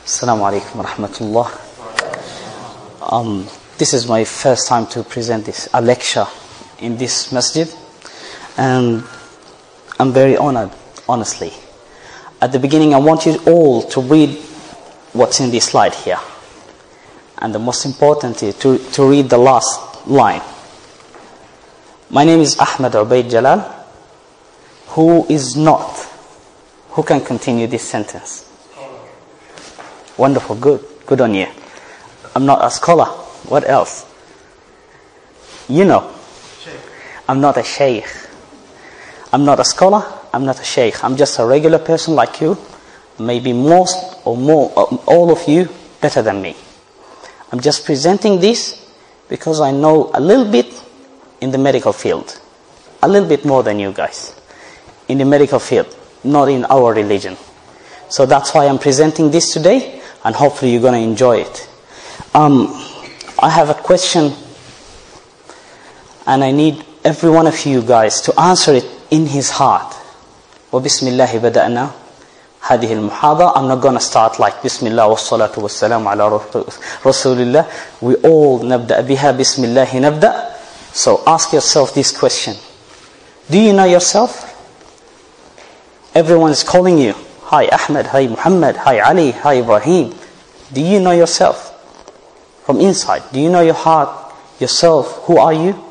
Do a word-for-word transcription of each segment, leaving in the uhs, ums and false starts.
Assalamu alaikum wa rahmatullah. Um, this is my first time to present this, a lecture in this masjid. And I'm very honored, honestly. At the beginning, I want you all to read what's in this slide here. And the most important is to, to read the last line. My name is Ahmed Ubaid Jalal. Who is not? Who can continue this sentence? Wonderful, good. Good on you. I'm not a scholar. What else? You know. I'm not a sheikh. I'm not a scholar. I'm not a sheikh. I'm just a regular person like you. Maybe most or more, all of you better than me. I'm just presenting this because I know a little bit in the medical field. A little bit more than you guys. In the medical field, not in our religion. So that's why I'm presenting this today, and hopefully you're going to enjoy it. Um, I have a question, and I need every one of you guys to answer it in his heart. وَبِسْمِ اللَّهِ بَدَأْنَا هَذِهِ الْمُحَاضَرَةِ. I'm not going to start like بِسْمِ اللَّهِ وَالصَّلَاةُ وَالسَّلَامُ عَلَى رَسُولِ اللَّهِ. We all نبدأ بها بِسْمِ اللَّهِ نبدأ. So ask yourself this question. Do you know yourself? Everyone is calling you. Hi Ahmed, hi Muhammad, hi Ali, hi Ibrahim. Do you know yourself? From inside, do you know your heart, yourself? Who are you?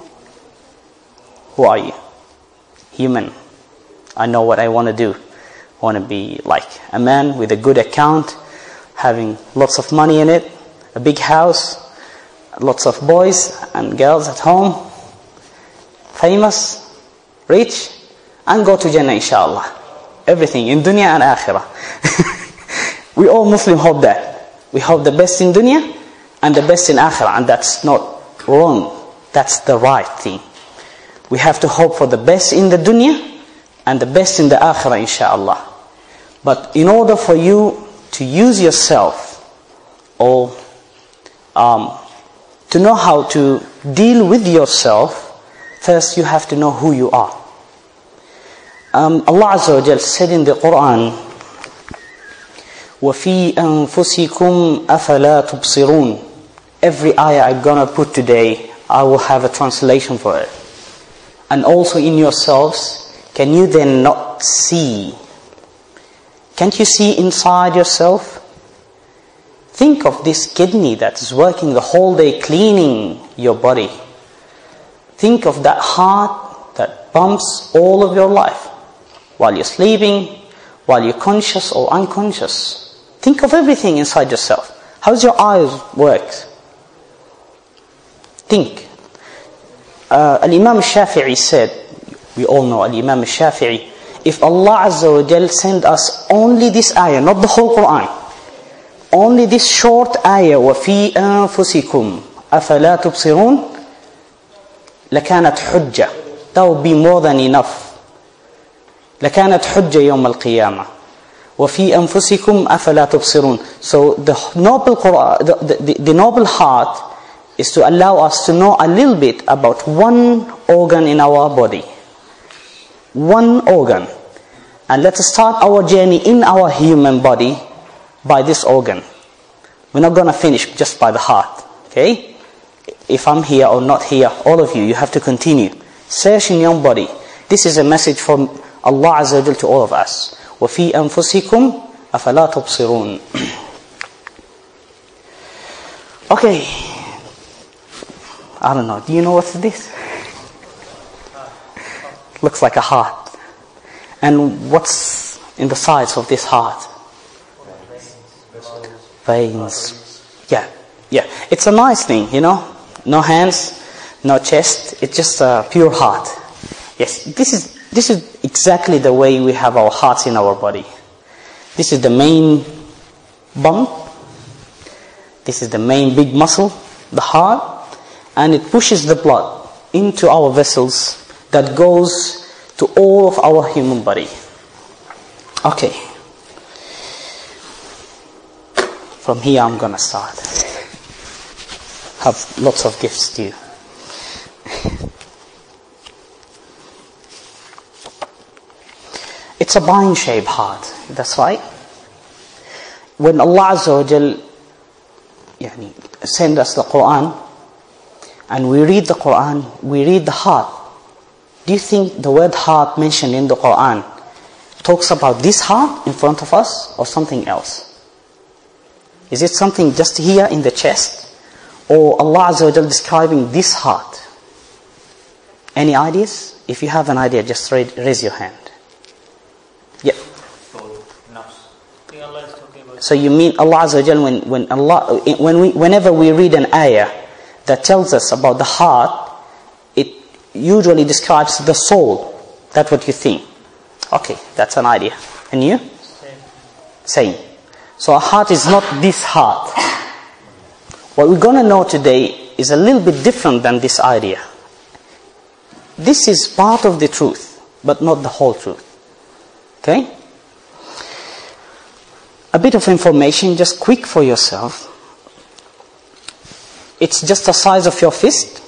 Who are you? Human. I know what I want to do. I want to be like a man with a good account, having lots of money in it, a big house, lots of boys and girls at home, famous, rich, and go to Jannah inshallah. Everything in dunya and akhirah. We all Muslims hope that. We hope the best in dunya and the best in akhirah, and that's not wrong. That's the right thing. We have to hope for the best in the dunya and the best in the akhirah inshallah. But in order for you to use yourself or um, to know how to deal with yourself, first you have to know who you are. Um, Allah Azza wa Jal said in the Quran, وَفِي أَنفُسِكُمْ أَفَلَا تُبْصِرُونَ. Every ayah I'm going to put today, I will have a translation for it. And also in yourselves, can you then not see? Can't you see inside yourself? Think of this kidney that is working the whole day cleaning your body. Think of that heart that pumps all of your life. While you're sleeping, while you're conscious or unconscious. Think of everything inside yourself. How's your eyes work? Think. Uh, Al-Imam Shafi'i said, we all know Al-Imam Shafi'i, if Allah Azza wa Jal send us only this ayah, not the whole Quran, only this short ayah, وَفِي أَنفُسِكُمْ أَفَلَا تُبْصِرُونَ, لَكَانَتْ حُجَّةً. That would be more than enough. لكانت حجة يوم القيامة وفي أنفسكم أفلا تبصرون. So the noble Quran, the, the, the noble heart is to allow us to know a little bit about one organ in our body. One organ. And let us start our journey in our human body by this organ. We're not going to finish just by the heart. Okay? If I'm here or not here, all of you, you have to continue. Search in your body. This is a message from Allah Azza wa Jal to all of us. وَفِي أَنفُسِكُمْ أَفَلَا تُبْصِرُونَ. Okay. I don't know. Do you know what's this? Looks like a heart. And what's in the sides of this heart? Veins. Yeah. Yeah. It's a nice thing, you know. No hands, no chest. It's just a pure heart. Yes. This is This is exactly the way we have our hearts in our body. This is the main bone. This is the main big muscle, the heart. And it pushes the blood into our vessels that goes to all of our human body. Okay. From here I'm going to start. Have lots of gifts to you. It's a vine-shaped heart. That's right. when Allah Azza wa Jal yani, send us the Quran, and we read the Quran, we read the heart. Do you think the word heart mentioned in the Quran talks about this heart in front of us or something else? Is it something just here in the chest? Or Allah Azza wa Jal describing this heart? Any ideas? If you have an idea, just raise your hand. Yeah. So you mean Allah Azza wa Jal, when, when Allah, when we, whenever we read an ayah that tells us about the heart, it usually describes the soul. That's what you think. Okay, that's an idea. And you? Same. Same. So a heart is not this heart. What we're going to know today is a little bit different than this idea. This is part of the truth, but not the whole truth. Okay? A bit of information, just quick for yourself. It's just the size of your fist.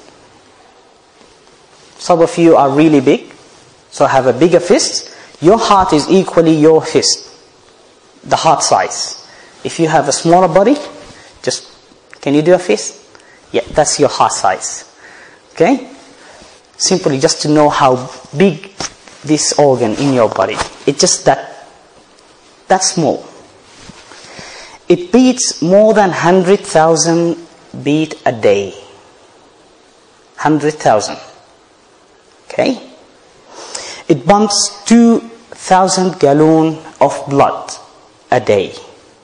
Some of you are really big, so have a bigger fist. Your heart is equally your fist, the heart size. If you have a smaller body, just, can you do a fist? Yeah, that's your heart size. Okay? Simply just to know how big this organ in your body. It's just that, that small. It beats more than one hundred thousand beats a day. one hundred thousand. Okay? It pumps two thousand gallons of blood a day.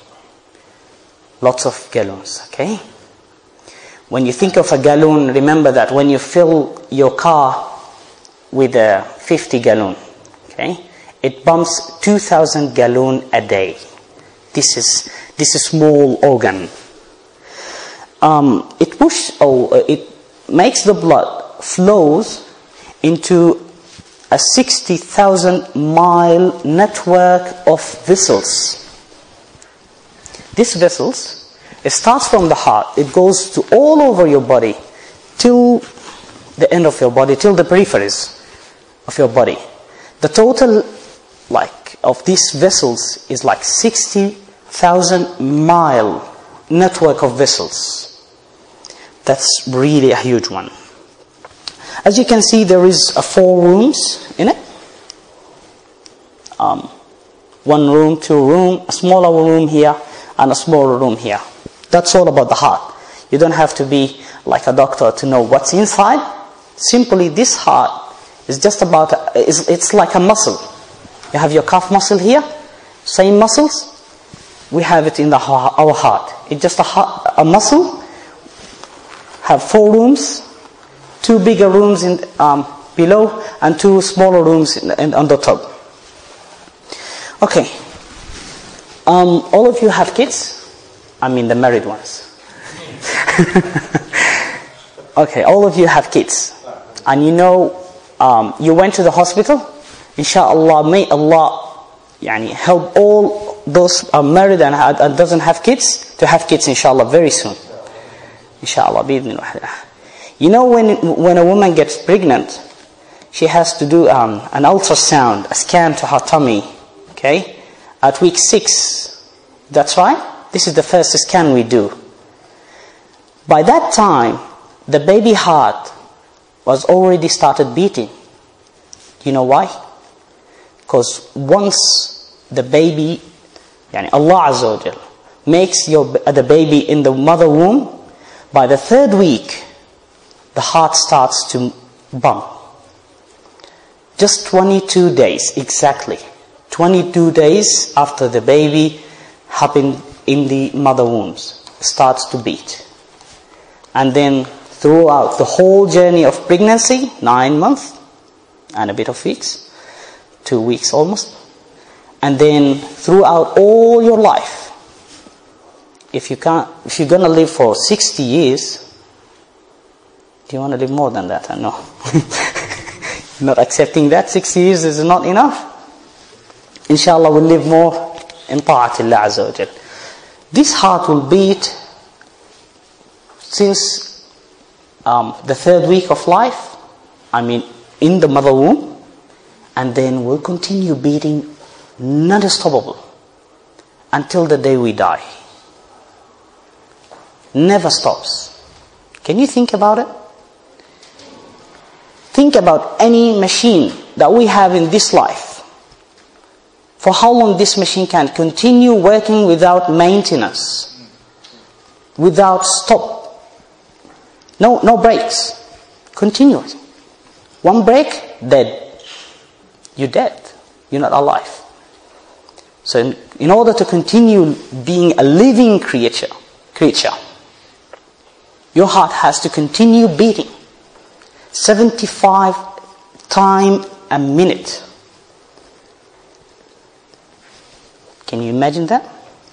Lots of gallons, okay? When you think of a gallon, remember that when you fill your car with a fifty gallon, okay? It pumps two thousand gallons a day. This is this is small organ. Um, it push, oh, it makes the blood flows into a sixty thousand mile network of vessels. These vessels, it starts from the heart, it goes to all over your body, till the end of your body, till the peripheries of your body. The total, like, of these vessels is like sixty thousand mile network of vessels. That's really a huge one. As you can see, there is a four rooms in it. Um, one room, two room, a smaller room here, and a smaller room here. That's all about the heart. You don't have to be like a doctor to know what's inside. Simply, this heart is just about, a, it's, it's like a muscle. You have your calf muscle here, same muscles. We have it in the, our heart. It's just a, heart, a muscle. Have four rooms, two bigger rooms in um, below, and two smaller rooms in, in, on the top. Okay. Um, all of you have kids? I mean the married ones. Okay, all of you have kids. And you know, um, you went to the hospital. Inshallah, may Allah yani, help all those are married and, and doesn't have kids to have kids, inshallah, very soon. Inshallah, bi'idhnillah. You know, when when a woman gets pregnant, she has to do um, an ultrasound, a scan to her tummy, okay, at week six. That's right. This is the first scan we do. By that time, the baby heart was already started beating. Do you know why? Because once the baby, yani Allah Azza wa Jal, makes your the baby in the mother womb, by the third week, the heart starts to bump. Just twenty-two days, exactly. twenty-two days after the baby happened in the mother wombs, starts to beat. And then throughout the whole journey of pregnancy, nine months and a bit of weeks, two weeks almost, and then throughout all your life, if you can't, if you're gonna live for sixty years, do you want to live more than that? No. Not accepting that sixty years is not enough. Inshallah, we'll live more in ta'atillah Azza wa Jal. This heart will beat since um, the third week of life, I mean in the mother womb, and then will continue beating non-stoppable until the day we die. Never stops. Can you think about it? Think about any machine that we have in this life. For how long this machine can continue working without maintenance, without stop. No, no breaks. Continuous. One break, dead. You're dead. You're not alive. So in, in order to continue being a living creature, creature, your heart has to continue beating seventy-five times a minute. Can you imagine that?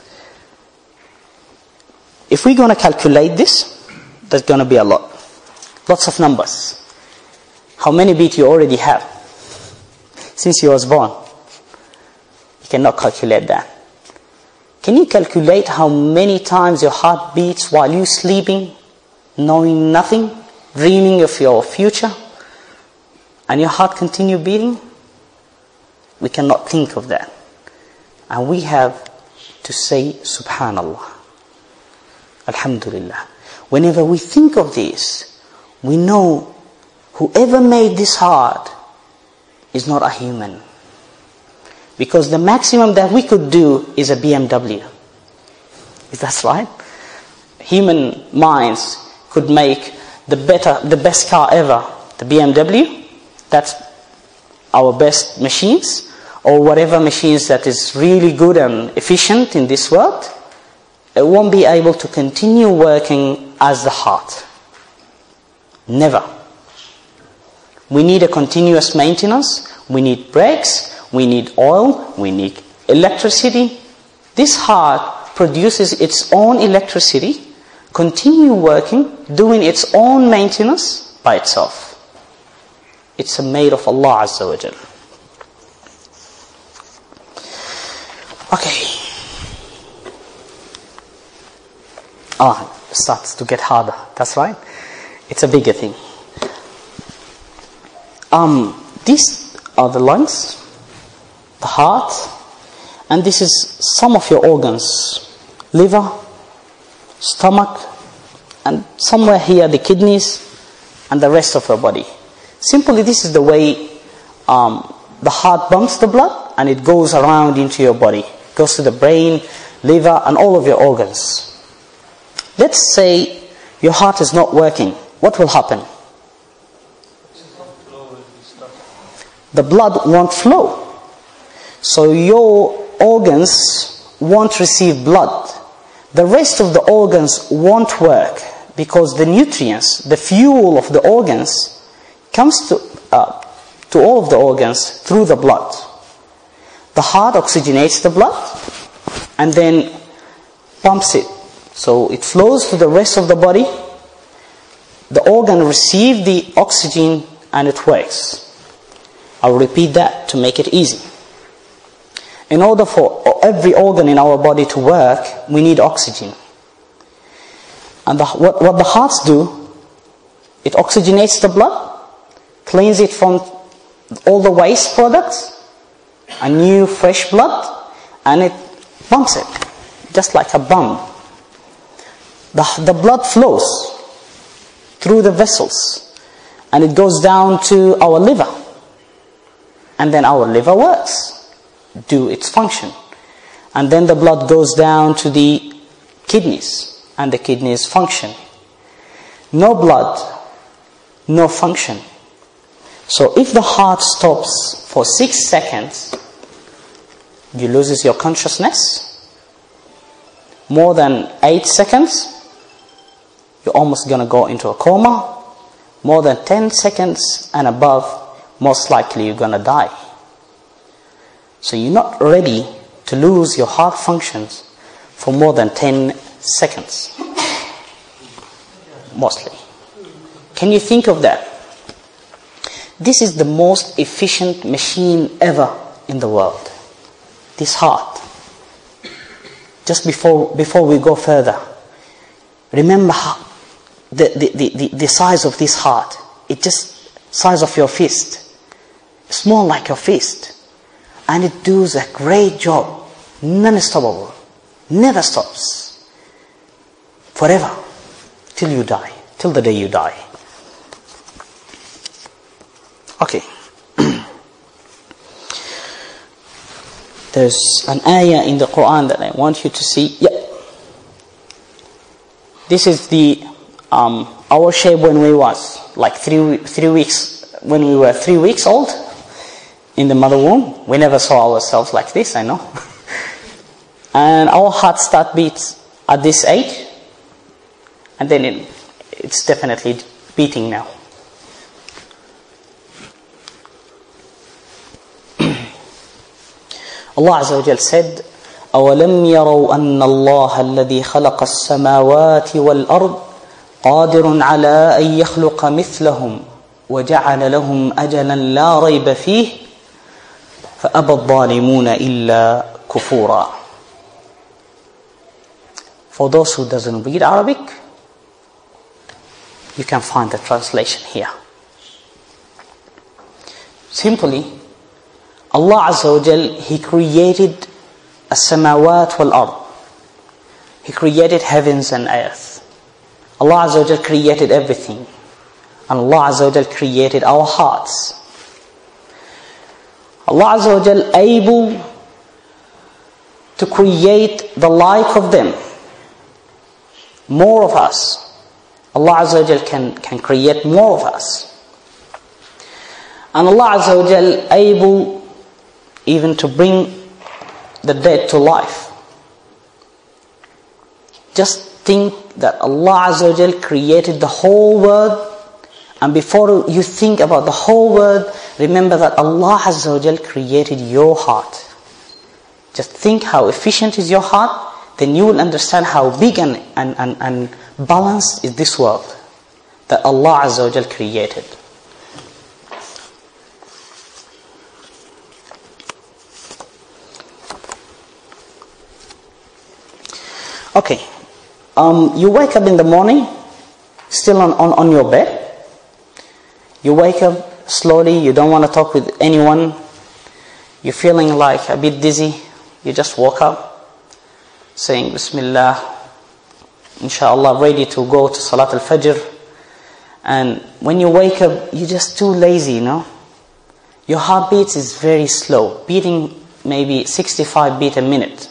If we're going to calculate this, there's going to be a lot. Lots of numbers. How many beats you already have since you was born? You cannot calculate that. Can you calculate how many times your heart beats while you're sleeping, knowing nothing, dreaming of your future, and your heart continue beating? We cannot think of that. And we have to say Subhanallah, Alhamdulillah. Whenever we think of this, we know whoever made this heart is not a human. Because the maximum that we could do is a B M W. Is that right? Human minds could make the better, the best car ever, the B M W. That's our best machines, or whatever machines that is really good and efficient in this world. It won't be able to continue working as the heart. Never. We need a continuous maintenance. We need brakes. We need oil. We need electricity. This heart produces its own electricity, continue working, doing its own maintenance by itself. It's made of Allah Azza wa Jal. Okay. Ah, it starts to get harder. That's right. It's a bigger thing. Um, these are the lungs, the heart, and this is some of your organs: liver, stomach, and somewhere here the kidneys, and the rest of your body. Simply, this is the way um, the heart pumps the blood, and it goes around into your body. It goes to the brain, liver, and all of your organs. Let's say your heart is not working. What will happen? The blood won't flow. So your organs won't receive blood. The rest of the organs won't work because the nutrients, the fuel of the organs, comes to, uh, to all of the organs through the blood. The heart oxygenates the blood and then pumps it. So it flows to the rest of the body. The organ receives the oxygen and it works. I'll repeat that to make it easy. In order for every organ in our body to work, we need oxygen. And the, what, what the hearts do, it oxygenates the blood, cleans it from all the waste products, a new fresh blood, and it pumps it, just like a pump. The, the blood flows through the vessels, and it goes down to our liver. And then our liver works, do its function. And then the blood goes down to the kidneys, and the kidneys function. No blood, no function. So if the heart stops for six seconds, you lose your consciousness. More than eight seconds, you're almost going to go into a coma. More than ten seconds and above, most likely you're going to die. So you're not ready to lose your heart functions for more than ten seconds. Mostly. Can you think of that? This is the most efficient machine ever in the world. This heart. Just before before we go further, remember how the, the, the, the size of this heart. It's just size of your fist. Small like your fist. And it does a great job. Non-stoppable. Never stops. Forever. Till you die. Till the day you die. Okay. There's an ayah in the Quran that I want you to see. Yeah. This is the um, our shape when we was like three three weeks when we were three weeks old in the mother womb. We never saw ourselves like this, I know. And our heart start beats at this age, and then it, it's definitely beating now. Allah Azza wa Jal said, أَوَلَمْ يَرَوْا أَنَّ اللَّهَ الَّذِي خَلَقَ السَّمَاوَاتِ وَالْأَرْضِ قَادِرٌ عَلَىٰ أَن يَخْلُقَ مِثْلَهُمْ وَجَعَلَ لَهُمْ أَجَلًا لَا رَيْبَ فِيهِ فَأَبَى الظَّالِمُونَ إِلَّا كُفُورًا. For those who doesn't read Arabic, you can find the translation here. Simply, Allah Azza wa Jal, He created as-samawat wal-ard. He created heavens and earth. Allah Azza wa Jal created everything. And Allah Azza wa Jal created our hearts. Allah Azza wa Jal able to create the like of them. More of us. Allah Azza wa Jal can, can create more of us. And Allah Azza wa Jal able even to bring the dead to life. Just think that Allah Azza wa Jal created the whole world, and before you think about the whole world, remember that Allah Azza wa Jal created your heart. Just think how efficient is your heart, then you will understand how big and, and, and, and balanced is this world that Allah Azza wa Jal created. Okay, um, you wake up in the morning, still on, on, on your bed. You wake up slowly, you don't want to talk with anyone. You're feeling like a bit dizzy. You just woke up, saying Bismillah, Inshallah, ready to go to Salat al-Fajr. And when you wake up, you're just too lazy, you know. Your heartbeat is very slow, beating maybe sixty-five beats a minute.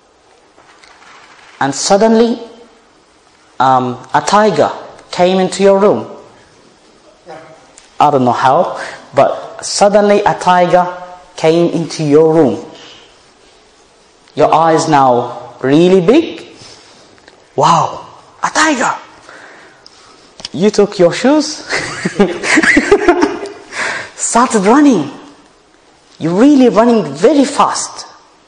And suddenly, um, a tiger came into your room. I don't know how, but suddenly a tiger came into your room. Your eyes now really big. Wow, a tiger! You took your shoes, started running. You're really running very fast.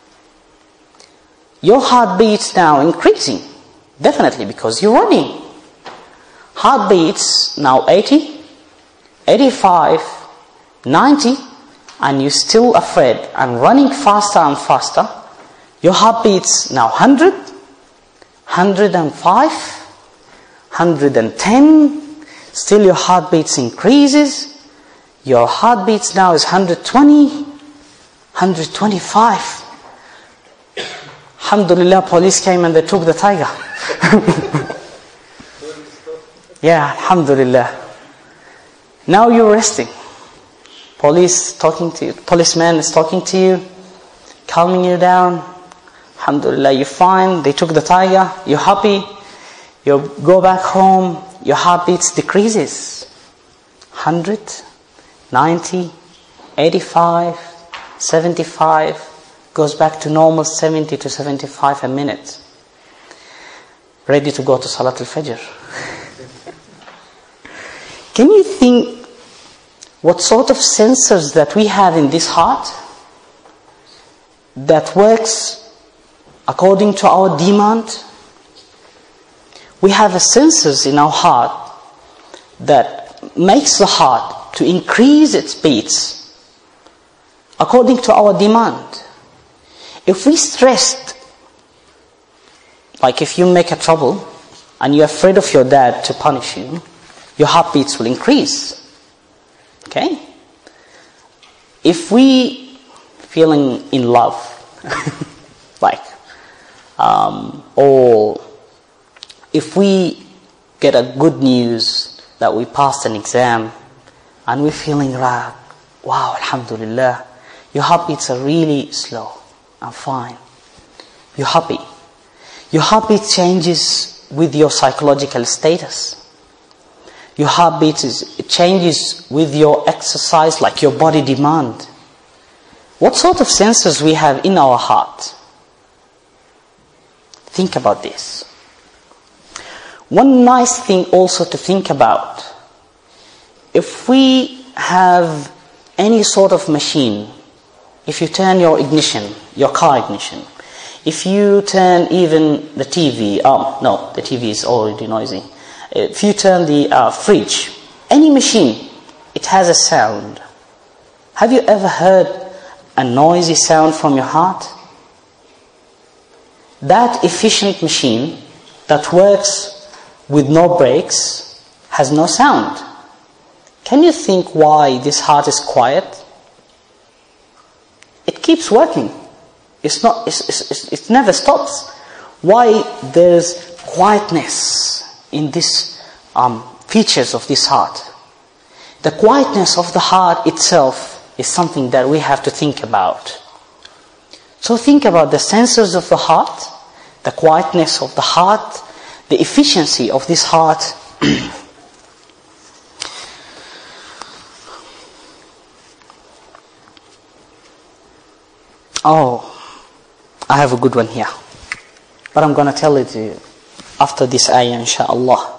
Your heartbeat's now increasing, definitely, because you're running. Heartbeats now eighty, eighty-five, ninety, and you're still afraid and running faster and faster. Your heartbeat's now one hundred, one hundred five, one hundred ten, still your heartbeats increases. Your heartbeats now is one hundred twenty, one hundred twenty-five. Alhamdulillah, police came and they took the tiger. Yeah, Alhamdulillah. Now you're resting. Police talking to you, policeman is talking to you, calming you down. Alhamdulillah, you're fine. They took the tiger. You're happy. You go back home. Your heartbeat decreases. one hundred, ninety, eighty-five, seventy-five. Goes back to normal seventy to seventy-five a minute. Ready to go to Salat al-Fajr. Can you think what sort of sensors that we have in this heart that works according to our demand? We have a sensors in our heart that makes the heart to increase its beats according to our demand. If we stressed, like if you make a trouble and you're afraid of your dad to punish you, your heartbeats will increase. Okay? If we feeling in love, like Um, or if we get a good news that we passed an exam and we're feeling like, wow, alhamdulillah, your heartbeats are really slow and fine. You're happy. Your heartbeat changes with your psychological status. Your heartbeat is, it changes with your exercise, like your body demand. What sort of sensors we have in our heart? Think about this. One nice thing also to think about, if we have any sort of machine, if you turn your ignition, your car ignition, if you turn even the T V, oh no, the T V is already noisy. If you turn the uh, fridge, any machine, it has a sound. Have you ever heard a noisy sound from your heart? That efficient machine that works with no brakes has no sound. Can you think why this heart is quiet? It keeps working. It's not. It's, it's, it never stops. Why there's quietness in these um, features of this heart? The quietness of the heart itself is something that we have to think about. So think about the sensors of the heart, the quietness of the heart, the efficiency of this heart. Oh, I have a good one here. But I'm going to tell it to you after this ayah, inshaAllah.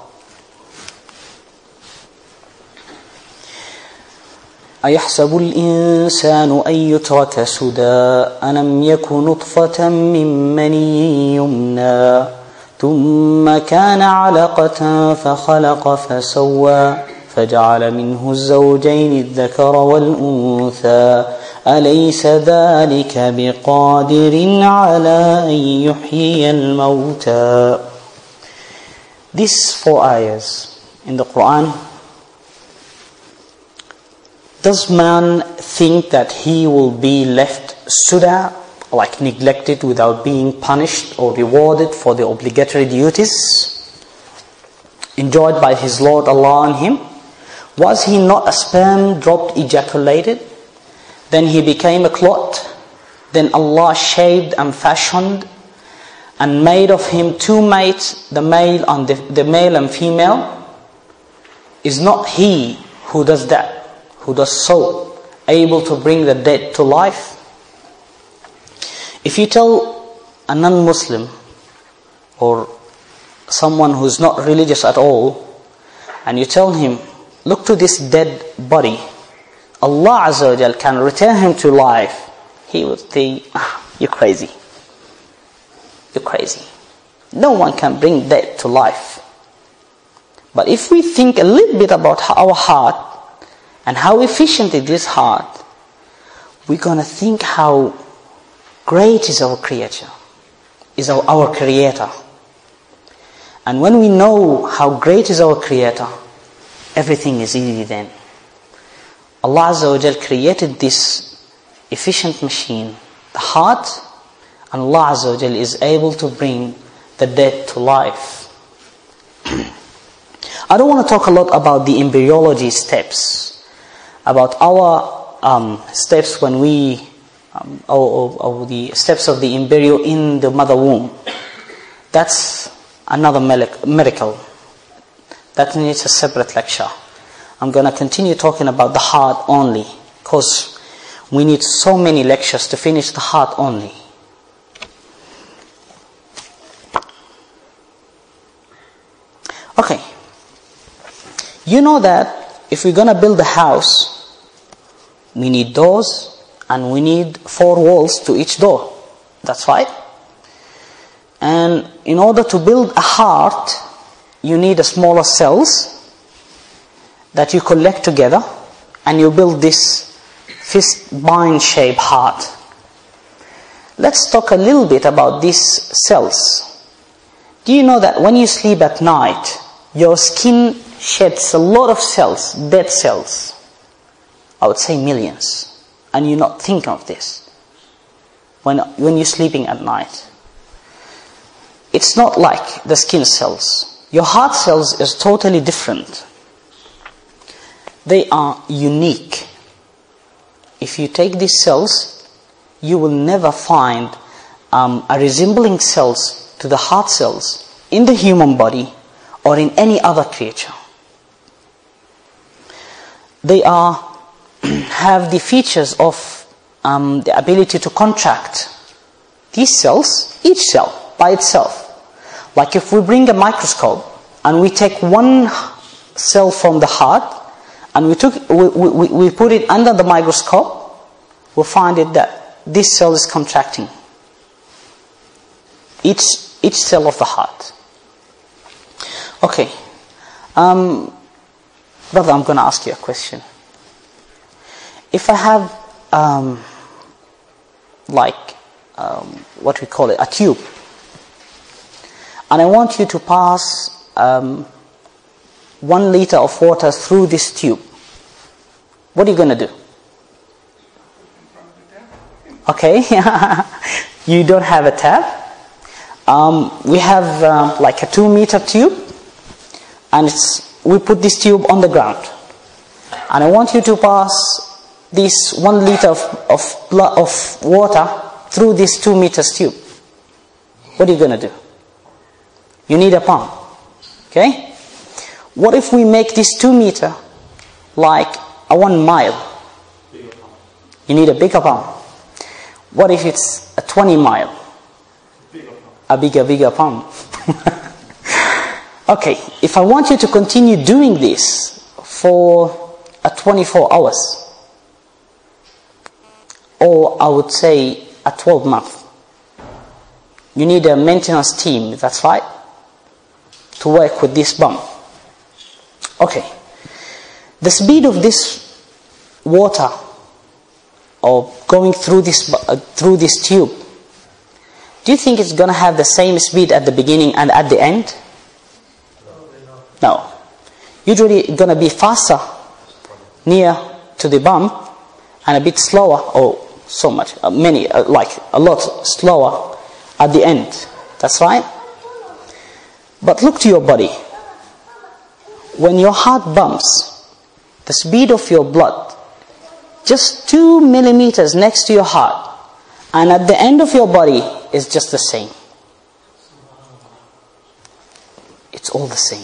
أيحسب الإنسان أن يترك سدى ألم يك نطفة من مني يمنى ثم كان علقة فخلق فسوى فجعل منه الزوجين الذكر والأنثى أليس ذلك بقادر على أن يحيي الموتى. These four ayahs in the Quran. Does man think that he will be left suda, like neglected without being punished or rewarded for the obligatory duties enjoyed by his Lord Allah on him? Was he not a sperm dropped ejaculated? Then he became a clot. Then Allah shaped and fashioned and made of him two mates, the male and the, the male and female. Is not he who does that, who does so, able to bring the dead to life? If you tell a non-Muslim or someone who's not religious at all, and you tell him, look to this dead body, Allah Azza wa Jal can return him to life, he would think, ah, you're crazy. You're crazy. No one can bring dead to life. But if we think a little bit about our heart, and how efficient is this heart, we're going to think how great is our Creator, is our, our Creator. And when we know how great is our Creator, everything is easy then. Allah Azza wa Jal created this efficient machine, the heart, and Allah Azza wa Jal is able to bring the dead to life. I don't want to talk a lot about the embryology steps, about our um, steps when we, um, or, or, or the steps of the embryo in the mother womb. That's another miracle. That needs a separate lecture. I'm going to continue talking about the heart only, because we need so many lectures to finish the heart only. Okay. You know that if we're going to build a house, we need doors and we need four walls to each door. That's right. And in order to build a heart, you need a smaller cells that you collect together and you build this fist bind shaped heart. Let's talk a little bit about these cells. Do you know that when you sleep at night, your skin sheds a lot of cells, dead cells? I would say millions. And you not think of this when, when you're sleeping at night. it's not like the skin cells. Your heart cells is totally different. They are unique. If you take these cells, you will never find um, a resembling cells to the heart cells in the human body or in any other creature. They are have the features of um, the ability to contract. These cells, each cell by itself. Like if we bring a microscope and we take one cell from the heart and we took we, we, we put it under the microscope, we'll find it that this cell is contracting. Each each cell of the heart. Okay, um, brother, I'm going to ask you a question. If I have um, like um, what we call it, a tube, and I want you to pass um, one liter of water through this tube, what are you going to do? Okay, you don't have a tap. Um, we have uh, like a two meter tube, and it's, we put this tube on the ground, and I want you to pass this one liter of of, blood, of water through this two meters tube. What are you going to do? You need a pump. Okay? What if we make this two meter like a one mile? You need a bigger pump. What if it's a twenty mile? A bigger, bigger pump. Okay, if I want you to continue doing this for a twenty-four hours, or I would say a twelve month, you need a maintenance team, that's right, to work with this pump. Okay, the speed of this water or going through this uh, through this tube, do you think it's going to have the same speed at the beginning and at the end? No. Usually it's going to be faster near to the bump and a bit slower, or so much, uh, many, uh, like a lot slower at the end. That's right? But look to your body. When your heart bumps, the speed of your blood, just two millimeters next to your heart, and at the end of your body is just the same. It's all the same.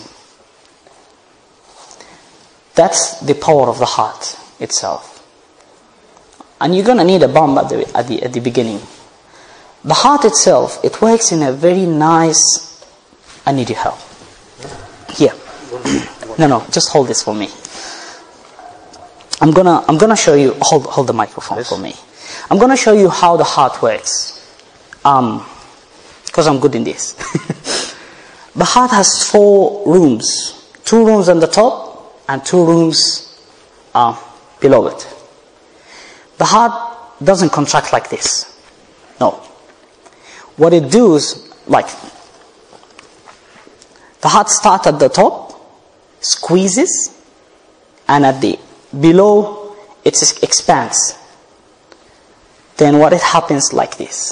That's the power of the heart itself. And you're going to need a bomb at the, at the, at the beginning. The heart itself, it works in a very nice... I need your help. Here. No, no, just hold this for me. I'm gonna, I'm gonna show you... Hold, hold the microphone yes. for me. I'm gonna show you how the heart works. Um, because I'm good in this. The heart has four rooms. Two rooms on the top, and two rooms uh, below it. The heart doesn't contract like this. No. What it does, like, the heart starts at the top, squeezes, and at the below it expands. Then what it happens like this.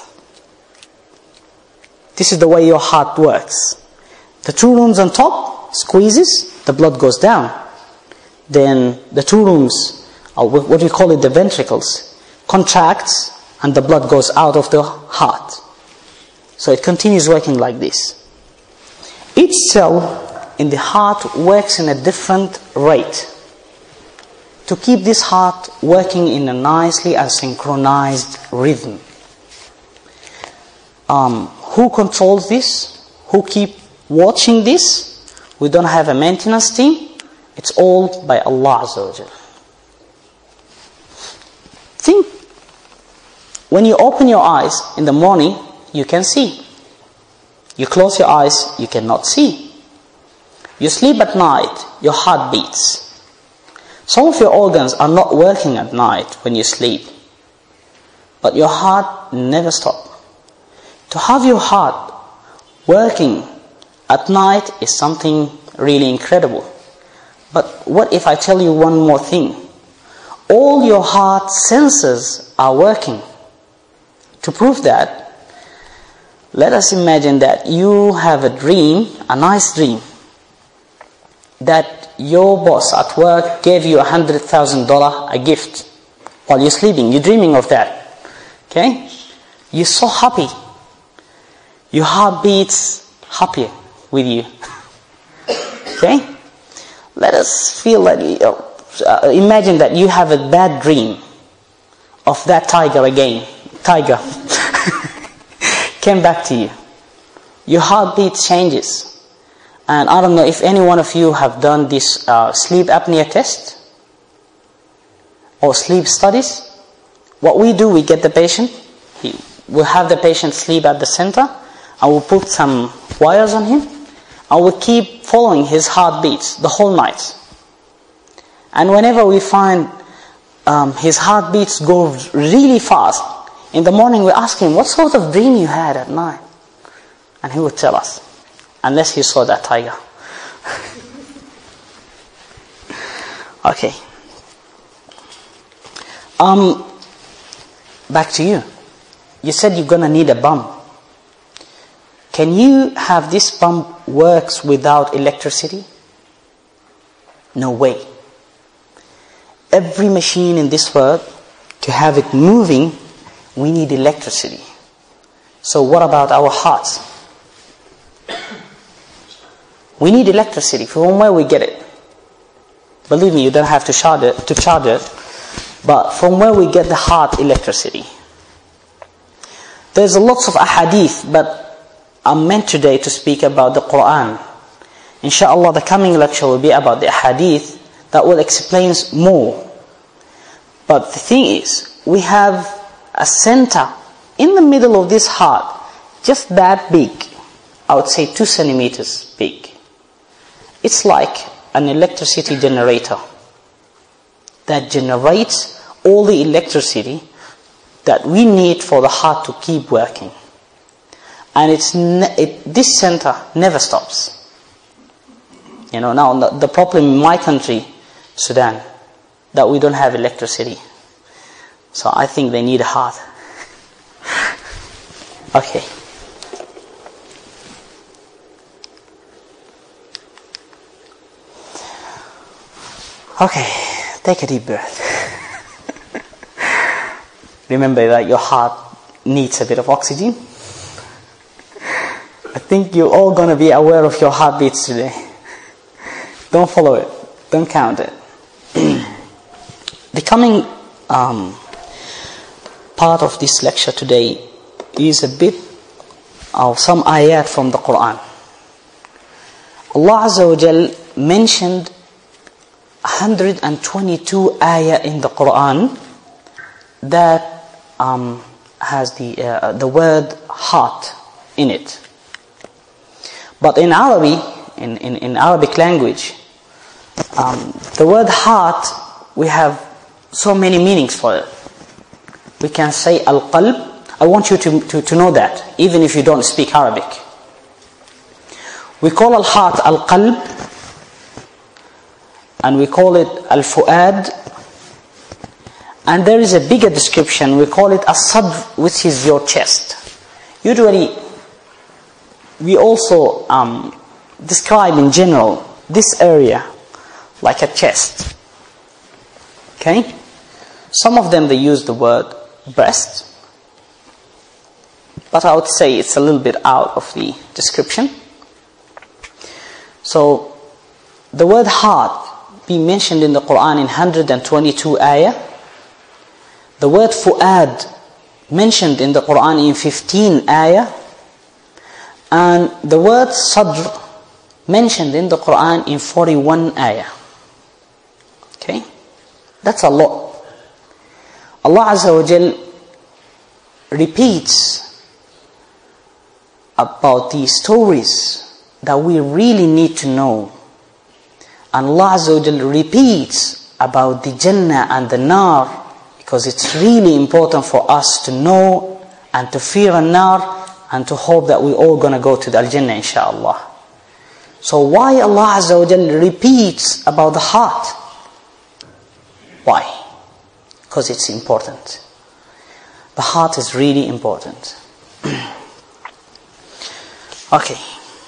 This is the way your heart works. The two rooms on top squeezes, the blood goes down. Then the two rooms, or what we call it, the ventricles, contracts and the blood goes out of the heart. So it continues working like this. Each cell in the heart works in a different rate to keep this heart working in a nicely and synchronized rhythm. Um, who controls this? Who keep watching this? We don't have a maintenance team. It's all by Allah Azza wa Jal. Think, when you open your eyes in the morning, you can see. You close your eyes, you cannot see. You sleep at night, your heart beats. Some of your organs are not working at night when you sleep, but your heart never stops. To have your heart working at night is something really incredible. But what if I tell you one more thing? All your heart senses are working. To prove that, Let us imagine that you have a dream, a nice dream, that your boss at work gave you a hundred thousand dollar a gift while you're sleeping. You're dreaming of that. Okay? You're so happy. Your heart beats happier with you. Okay? Let us feel that, you know, uh, imagine that you have a bad dream of that tiger again. Tiger. Came back to you. Your heartbeat changes. And I don't know if any one of you have done this uh, sleep apnea test or sleep studies. What we do, we get the patient, he, we'll have the patient sleep at the center, and we'll put some wires on him, and we'll keep following his heartbeats the whole night. And whenever we find um, his heartbeats go really fast, in the morning we ask him, what sort of dream you had at night? And he would tell us, unless he saw that tiger. Okay. Um, back to you. You said you're going to need a pump. Can you have this pump works without electricity? No way. Every machine in this world, to have it moving, we need electricity. So what about our hearts? We need electricity. From where we get it? Believe me, you don't have to charge it, to charge it. But from where we get the heart electricity? There's lots of ahadith, but I'm meant today to speak about the Quran. Inshallah, the coming lecture will be about the ahadith that will explain more. But the thing is, we have a center in the middle of this heart, just that big. I would say two centimeters big. It's like an electricity generator that generates all the electricity that we need for the heart to keep working. And it's ne- it, this center never stops. You know, now the, the problem in my country, Sudan, that we don't have electricity. So I think they need a heart. Okay. Okay, take a deep breath. Remember that your heart needs a bit of oxygen. I think you're all going to be aware of your heartbeats today. Don't follow it. Don't count it. The coming um, part of this lecture today is a bit of some ayat from the Quran. Allah Azza wa Jal mentioned one hundred twenty-two ayah in the Quran that um, has the uh, the word heart in it. But in Arabic, in, in, in Arabic language, um, the word heart, we have so many meanings for it. We can say al-qalb. I want you to, to, to know that, even if you don't speak Arabic. We call al-heart al-qalb, and we call it al-fu'ad, and there is a bigger description, we call it as-sadr, which is your chest. Usually, we also um, describe in general this area like a chest. Okay? Some of them they use the word breast, but I would say it's a little bit out of the description. So, the word heart being mentioned in the Quran in one hundred twenty-two ayah. The word fu'ad mentioned in the Quran in fifteen ayah. And the word sadr mentioned in the Quran in forty-one ayah. Okay? That's a lot. Allah Azza wa Jal repeats about these stories that we really need to know. And Allah Azza wa Jal repeats about the Jannah and the Nar, because it's really important for us to know and to fear a Nar, and to hope that we're all going to go to the Al-Jannah inshaAllah. So why Allah Azza wa Jal repeats about the heart? Why? Because it's important. The heart is really important. Okay.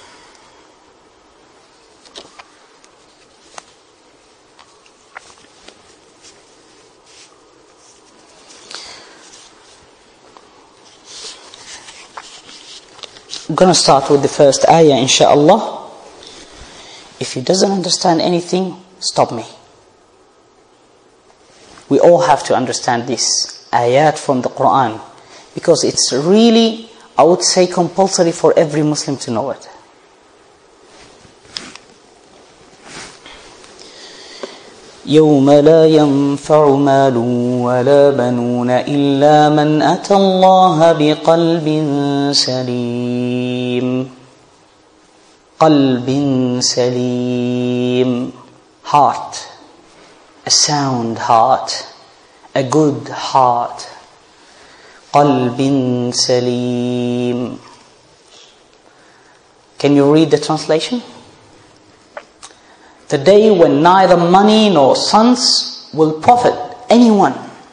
I'm going to start with the first ayah, inshaAllah. If he doesn't understand anything, stop me. We all have to understand this ayat from the Quran, because it's really, I would say, compulsory for every Muslim to know it. يوم لا ينفع مال ولا بنون إلا من أتى الله بقلب سليم. قلب سليم. Heart. A sound heart. A good heart. قلب سليم. Can you read the translation? The day when neither money nor sons will profit anyone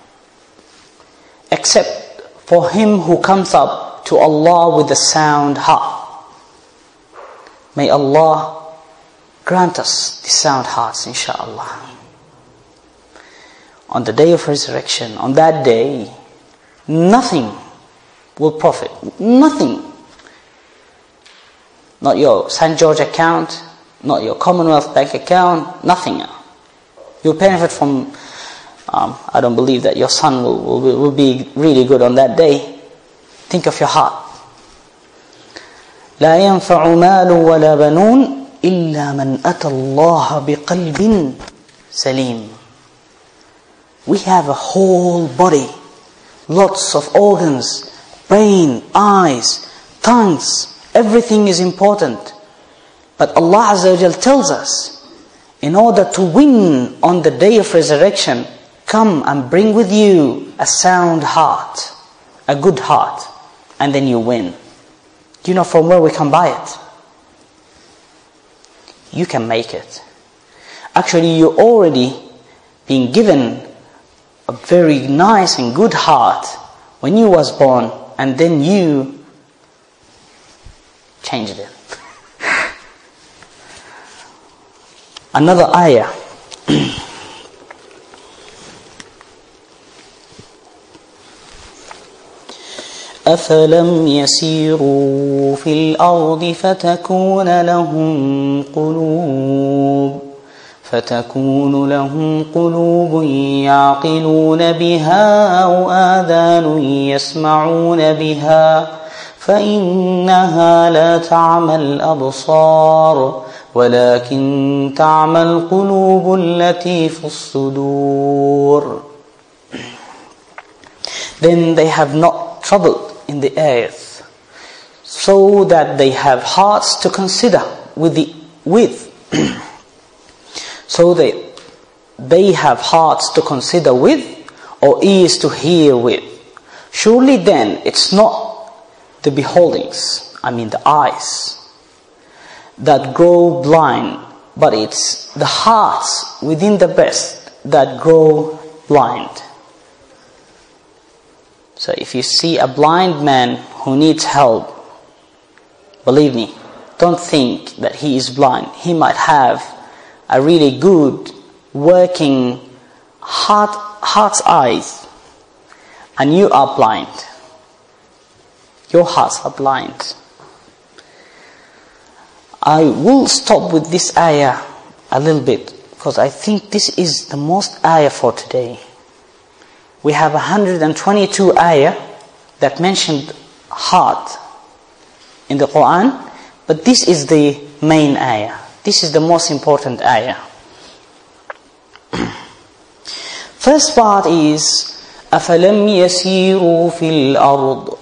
except for him who comes up to Allah with a sound heart. May Allah grant us the sound hearts, inshaAllah. On the day of resurrection, on that day, nothing will profit. Nothing. Not your Saint George account, not your Commonwealth Bank account, nothing. You'll benefit from, um, I don't believe that your son will, will, will be really good on that day. Think of your heart. لا ينفع مال ولا بنون إلا من أتى الله بقلب سليم. We have a whole body, lots of organs, brain, eyes, tongues, everything is important. But Allah Azza wa Jal tells us, in order to win on the day of resurrection, come and bring with you a sound heart, a good heart, and then you win. Do you know from where we can buy it? You can make it. Actually, you're already being given a very nice and good heart when you was born, and then you changed it. Another ayah. أفلم يسيروا في الأرض فتكون لهم قلوب فتكون لهم قلوب يعقلون بها أو آذان يسمعون بها فإنها لا تعمى الأبصار ولكن تعمى القلوب التي في الصدور. Then they have not troubled in the earth, so that they have hearts to consider with the with so that they have hearts to consider with, or ears to hear with. Surely then it's not the beholdings, I mean the eyes, that grow blind, but it's the hearts within the breast that grow blind. So if you see a blind man who needs help, believe me, don't think that he is blind. He might have a really good working heart, heart's eyes, and you are blind. Your hearts are blind. I will stop with this ayah a little bit, because I think this is the most ayah for today. We have one hundred twenty-two ayah that mentioned heart in the Quran, but this is the main ayah. This is the most important ayah. First part is أَفَلَمْ يَسِيرُوا فِي الْأَرْضِ.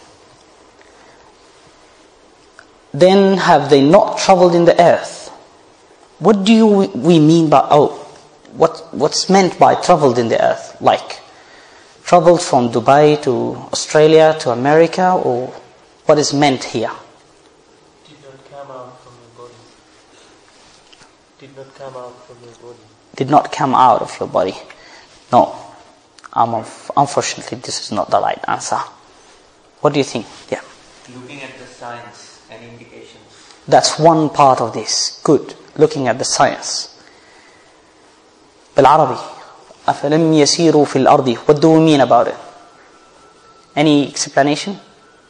Then have they not traveled in the earth? What do you, we mean by, oh, what what's meant by traveled in the earth? Like, traveled from Dubai to Australia to America, or what is meant here? Did not come out from your body. Did not come out from your body. Did not come out of your body. No. Um, unfortunately, this is not the right answer. What do you think? Yeah. Looking at the science, Any indications? That's one part of this. Good. Looking at the science. بالعربي. أفلم يسيروا في الأرض. What do we mean about it? Any explanation?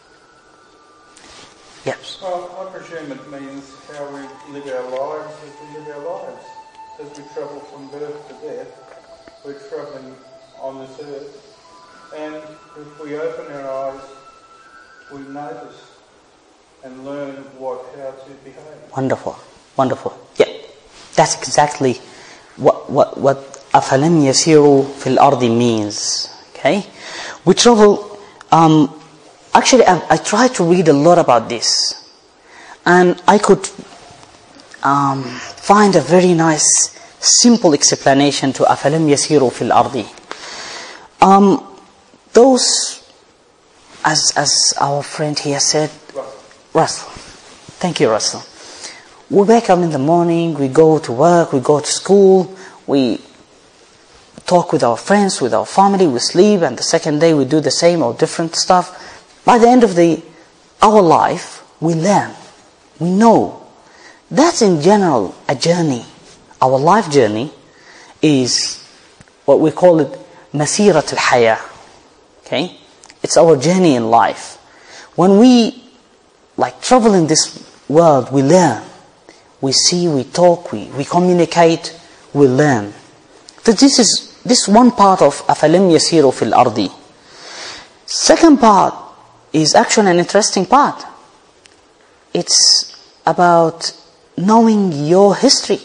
Yes. Well, I presume it means how we live our lives as we live our lives. As we travel from birth to death, we're travelling on this earth. And if we open our eyes, we notice and learn what how to behave. Wonderful. Wonderful. Yeah. That's exactly what what what أفلم يسيروا في الأرض means. Okay? We travel. Um, actually, I, I tried to read a lot about this, and I could um, find a very nice, simple explanation to أفلم يسيروا في الأرض. Um, those, as as our friend here said, Russell. Thank you, Russell. We wake up in the morning, we go to work, we go to school, we talk with our friends, with our family, we sleep, and the second day we do the same or different stuff. By the end of the our life, we learn, we know. That's in general a journey. Our life journey is what we call it Masirat al-Hayah. Okay? It's our journey in life. When we like travel in this world, we learn. We see, we talk, we, we communicate, we learn. So this is this one part of أَفَلَمْ يَسِيرُوا فِي الْأَرْضِ. Second part is actually an interesting part. It's about knowing your history.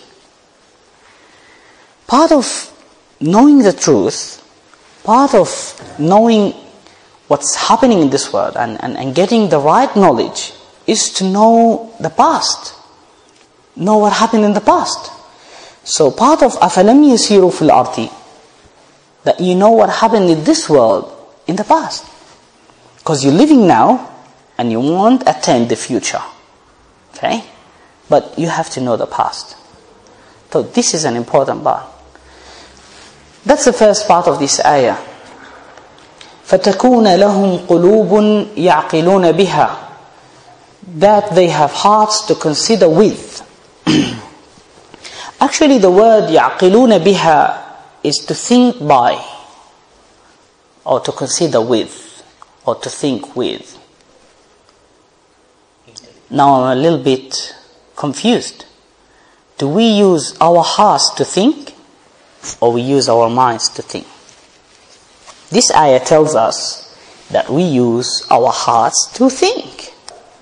Part of knowing the truth, part of knowing what's happening in this world and, and, and getting the right knowledge is to know the past. Know what happened in the past. So part of أَفَلَمْ يَسِيرُوا فِي الْأَرْضِ, that you know what happened in this world in the past. Because you're living now and you won't attain the future. Okay? But you have to know the past. So this is an important part. That's the first part of this ayah. فَتَكُونَ لَهُمْ قُلُوبٌ يَعْقِلُونَ بِهَا, that they have hearts to consider with. Actually, the word يَعْقِلُونَ بِهَا is to think by, or to consider with, or to think with. Now I'm a little bit confused. Do we use our hearts to think, or we use our minds to think? This ayah tells us that we use our hearts to think.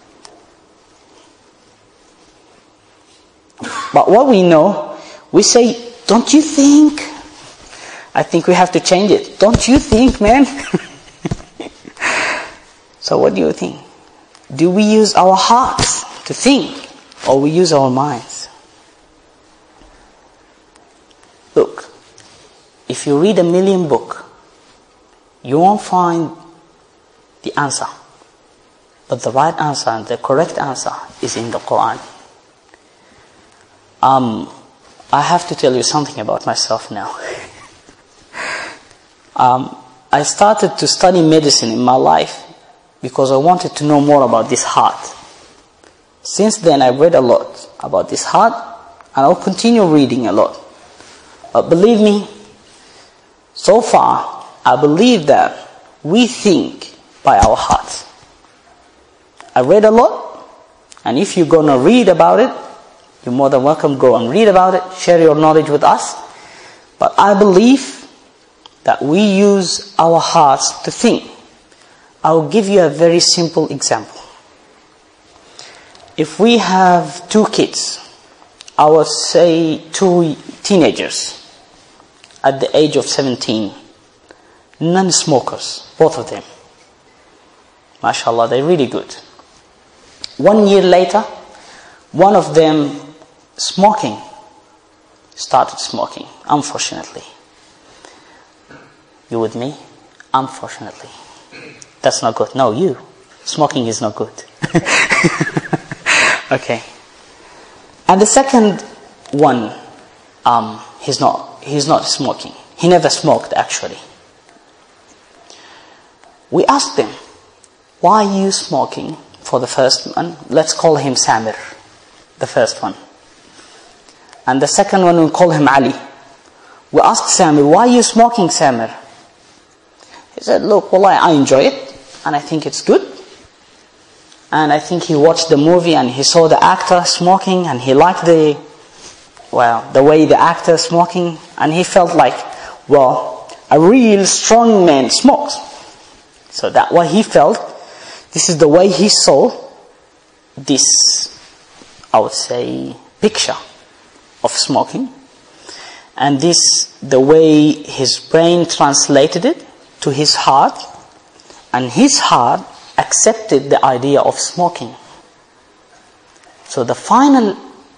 But what we know, we say, don't you think? I think we have to change it. Don't you think, man? So what do you think? Do we use our hearts to think, or we use our minds? Look, if you read a million books, you won't find the answer. But the right answer and the correct answer is in the Quran. Um, I have to tell you something about myself now. um, I started to study medicine in my life because I wanted to know more about this heart. Since then, I've read a lot about this heart, and I'll continue reading a lot. But believe me, so far, I believe that we think by our hearts. I read a lot, and if you're going to read about it, you're more than welcome, go and read about it, share your knowledge with us. But I believe that we use our hearts to think. I will give you a very simple example. If we have two kids, I would say two teenagers at the age of seventeen, non-smokers, both of them. MashaAllah, they're really good. One year later, one of them smoking, started smoking, unfortunately. You with me? Unfortunately. That's not good. No, you. Smoking is not good. Okay. And the second one, um, he's not, he's not smoking. He never smoked, actually. We asked them, why are you smoking for the first one. Let's call him Samir, the first one. And the second one, we'll call him Ali. We asked Samir, why are you smoking, Samir? He said, look, well, I enjoy it, and I think it's good. And I think he watched the movie and he saw the actor smoking, and he liked the, well, the way the actor is smoking, and he felt like, well, a real strong man smokes. So that's what he felt. This is the way he saw this, I would say, picture of smoking. And this, the way his brain translated it to his heart, and his heart accepted the idea of smoking. So the final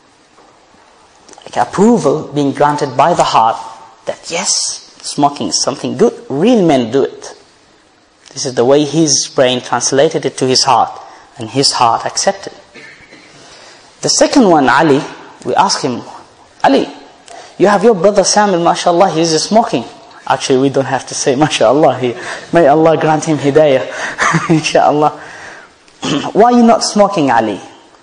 like, approval being granted by the heart that yes, smoking is something good, real men do it. This is the way his brain translated it to his heart, and his heart accepted. The second one, Ali, we asked him, Ali, you have your brother Samir, mashallah, he is smoking. Actually, we don't have to say mashallah. He, may Allah grant him hidayah, inshallah. Why are you not smoking, Ali?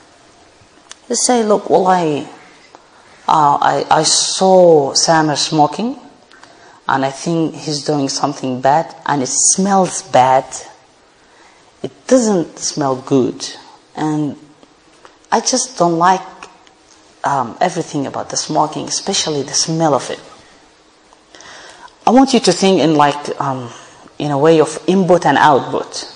He say, look, well, I, uh, I, I saw Samir smoking, and I think he's doing something bad, and it smells bad. It doesn't smell good, and I just don't like um, everything about the smoking, especially the smell of it. I want you to think in like um, in a way of input and output.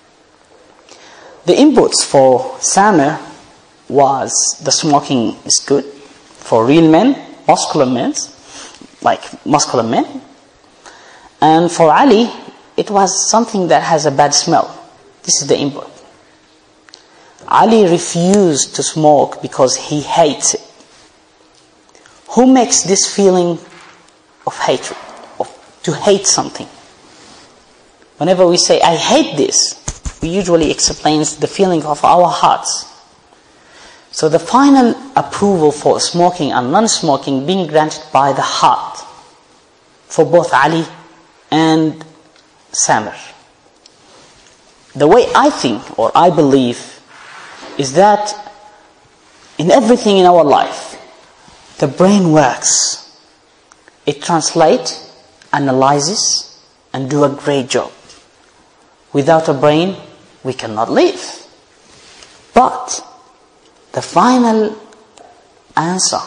The inputs for Samir was the smoking is good for real men, muscular men, like muscular men. And for Ali, it was something that has a bad smell. This is the input. Ali refused to smoke because he hates it. Who makes this feeling of hatred? To hate something. Whenever we say, I hate this, we usually explains the feeling of our hearts. So the final approval for smoking and non-smoking being granted by the heart for both Ali and Samir. The way I think or I believe is that in everything in our life, the brain works. It translates, analyzes, and do a great job. Without a brain, we cannot live. But the final answer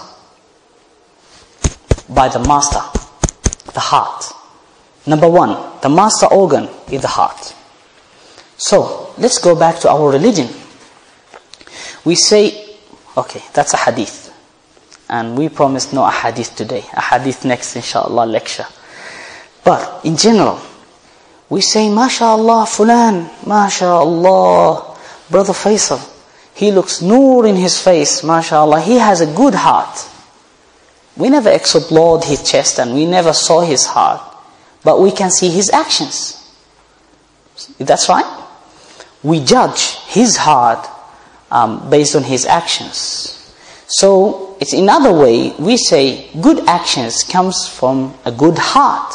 by the master, the heart. Number one, the master organ is the heart. So, let's go back to our religion. We say, okay, that's a hadith. And we promised no hadith today. A hadith next, inshallah, lecture. But in general, we say, MashaAllah, Fulan, MashaAllah, Brother Faisal, he looks noor in his face, MashaAllah, he has a good heart. We never explored his chest and we never saw his heart, but we can see his actions. That's right. We judge his heart um, based on his actions. So, it's another way, we say good actions comes from a good heart.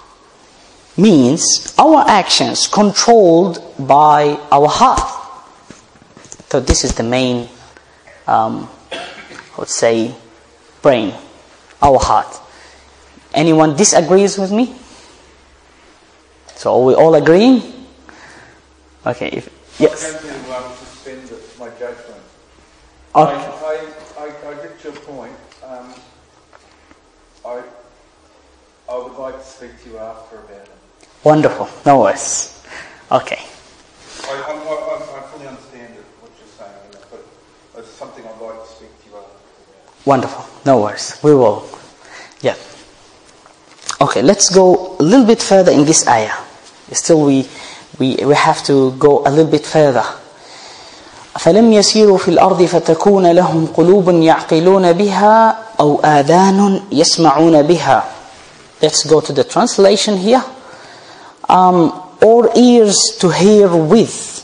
Means our actions controlled by our heart. So this is the main, um, I would say, brain, our heart. Anyone disagrees with me? So are we all agreeing? Okay. If, yes. I can't really um, suspend my judgment. Okay. I, I, I, I get your point. Um, I, I would like to speak to you after about it. Wonderful. No worries. Okay. I, I, I, I fully understand what you're saying, but it's something I'd like to speak to you after about. Wonderful. No worries. We will. Yeah. Okay, let's go a little bit further in this ayah. Still we we we have to go a little bit further. فَلَمْ يَسِيرُوا فِي الْأَرْضِ فَتَكُونَ لَهُمْ قُلُوبٌ يَعْقِلُونَ بِهَا أَوْ آذَانٌ يَسْمَعُونَ بِهَا. Let's go to the translation here. Um, or ears to hear with.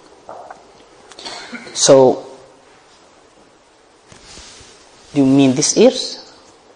So, do you mean these ears?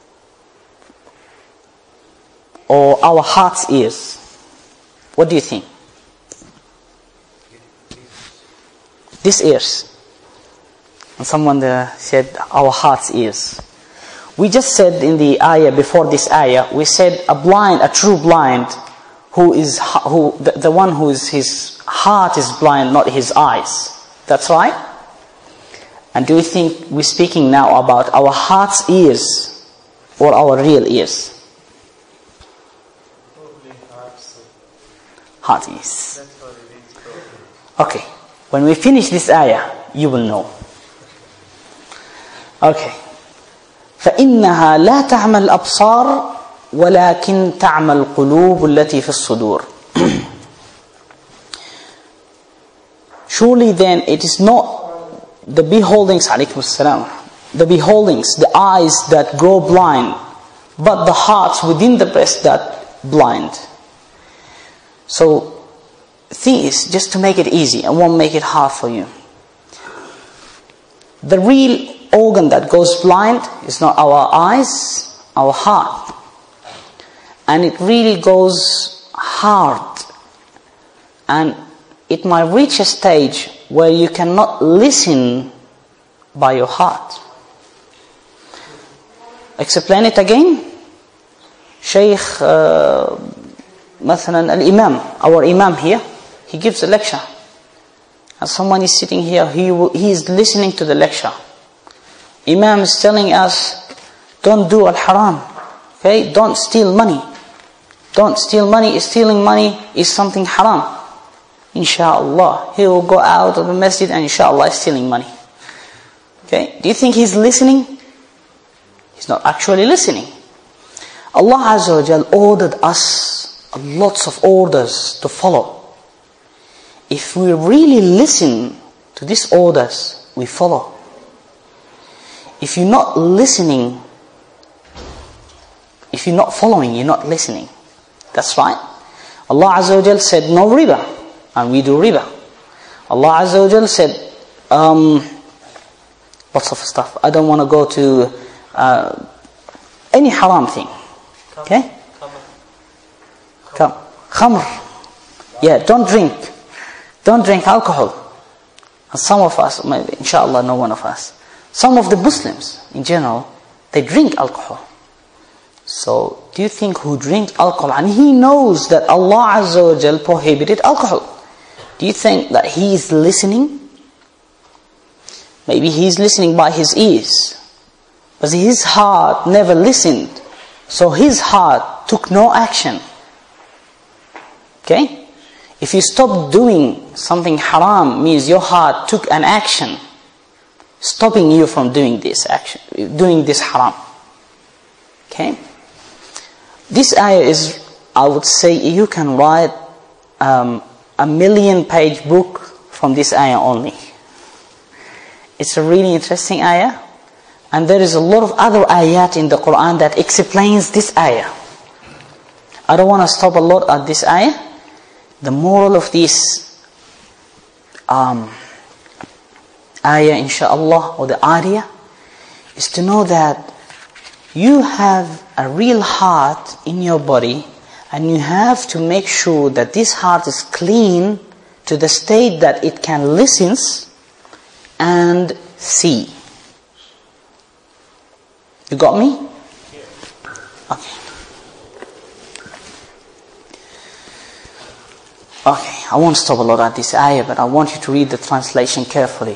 Or our heart's ears? What do you think? This ears. And someone uh, said our heart's ears. We just said in the ayah, before this ayah, we said a blind, a true blind, who is who the, the one who is his heart is blind, not his eyes. That's right. And do you think we're speaking now about our heart's ears or our real ears? Probably hearts. Heart ears. That's what it is probably. Okay. When we finish this ayah, you will know. Okay. فإنها لا تعمى الأبصار ولكن تعمى القلوب التي في الصدور. Surely then it is not the beholdings, alaykum salam, the beholdings, the eyes that grow blind, but the hearts within the breast that blind. So, the thing is, just to make it easy, I won't make it hard for you. The real organ that goes blind is not our eyes, our heart. And it really goes hard. And it might reach a stage where you cannot listen by your heart. Explain it again. Shaykh, uh, مثلا al-Imam, our Imam here, he gives a lecture. And someone is sitting here, he, he is listening to the lecture. Imam is telling us, don't do al-haram. Okay, don't steal money. Don't steal money. Stealing money is something haram. Inshallah, he will go out of the masjid and inshallah is stealing money. Okay, do you think he's listening? He's not actually listening. Allah Azza wa Jal ordered us lots of orders to follow. If we really listen to these orders, we follow. If you're not listening, if you're not following, you're not listening. That's right. Allah Azza wa Jal said no riba, and we do riba. Allah Azza wa Jal said um, lots of stuff. I don't want to go to uh, any haram thing. Okay? Come. Khamr. Yeah, don't drink. Don't drink alcohol. And some of us, maybe, inshallah, no one of us. Some of the Muslims, in general, they drink alcohol. So, do you think who drink alcohol, and he knows that Allah Azza wa Jal prohibited alcohol, do you think that he is listening? Maybe he is listening by his ears, but his heart never listened. So his heart took no action. Okay? If you stop doing something haram, means your heart took an action, stopping you from doing this action, doing this haram. Okay? This ayah is, I would say, you can write um, a million page book from this ayah only. It's a really interesting ayah. And there is a lot of other ayat in the Quran that explains this ayah. I don't want to stop a lot at this ayah. The moral of this um, ayah, inshaAllah, or the ayah, is to know that you have a real heart in your body, and you have to make sure that this heart is clean to the state that it can listen and see. You got me? Okay. Okay, I won't stop a lot at this ayah, but I want you to read the translation carefully.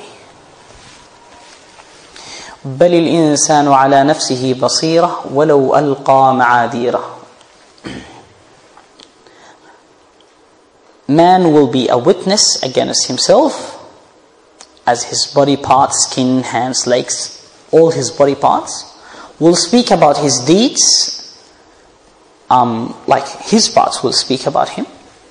بل الإنسان على نفسه بصيرة ولو ألقى معاذيره. Man will be a witness against himself, as his body parts, skin, hands, legs, all his body parts, will speak about his deeds, um, like his parts will speak about him,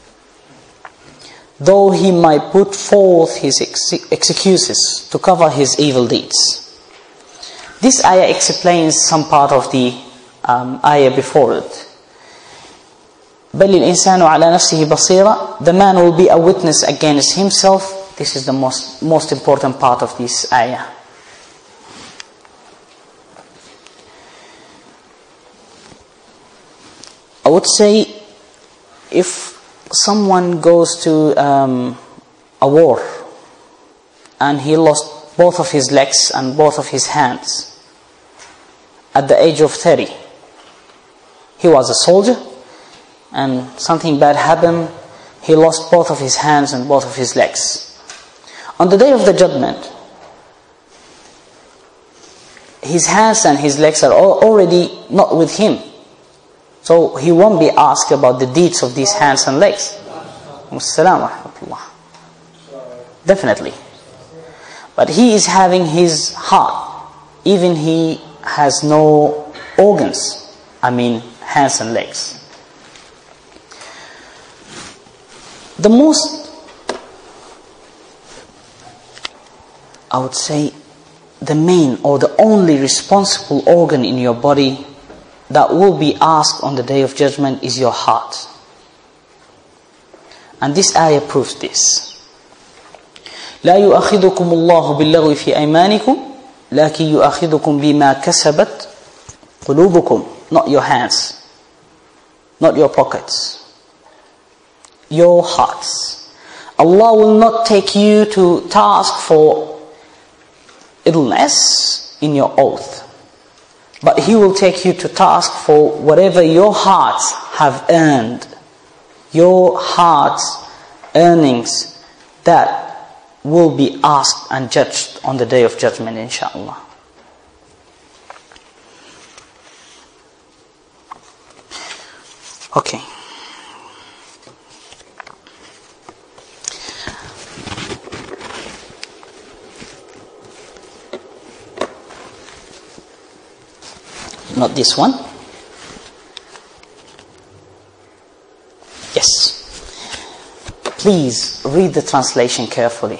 though he might put forth his ex- excuses to cover his evil deeds. This ayah explains some part of the um, ayah before it. بل الإنسان على نفسه بصيرة. The man will be a witness against himself. This is the most most important part of this ayah. I would say, if someone goes to um, a war, and he lost both of his legs and both of his hands at the age of thirty. He was a soldier and something bad happened. He lost both of his hands and both of his legs. On the day of the judgment, his hands and his legs are already not with him. So he won't be asked about the deeds of these hands and legs. Definitely. But he is having his heart. Even he has no organs. I mean, hands and legs. The most, I would say, the main or the only responsible organ in your body that will be asked on the day of judgment is your heart. And this ayah proves this. لا يؤاخذكم الله باللغو في أيمانكم لكن يؤاخذكم بما كسبت قلوبكم. Not your hands, not your pockets, your hearts. Allah will not take you to task for illness in your oath, but He will take you to task for whatever your hearts have earned, your heart's earnings that will be asked and judged on the day of judgment, inshallah. Okay. Not this one. Yes. Please read the translation carefully.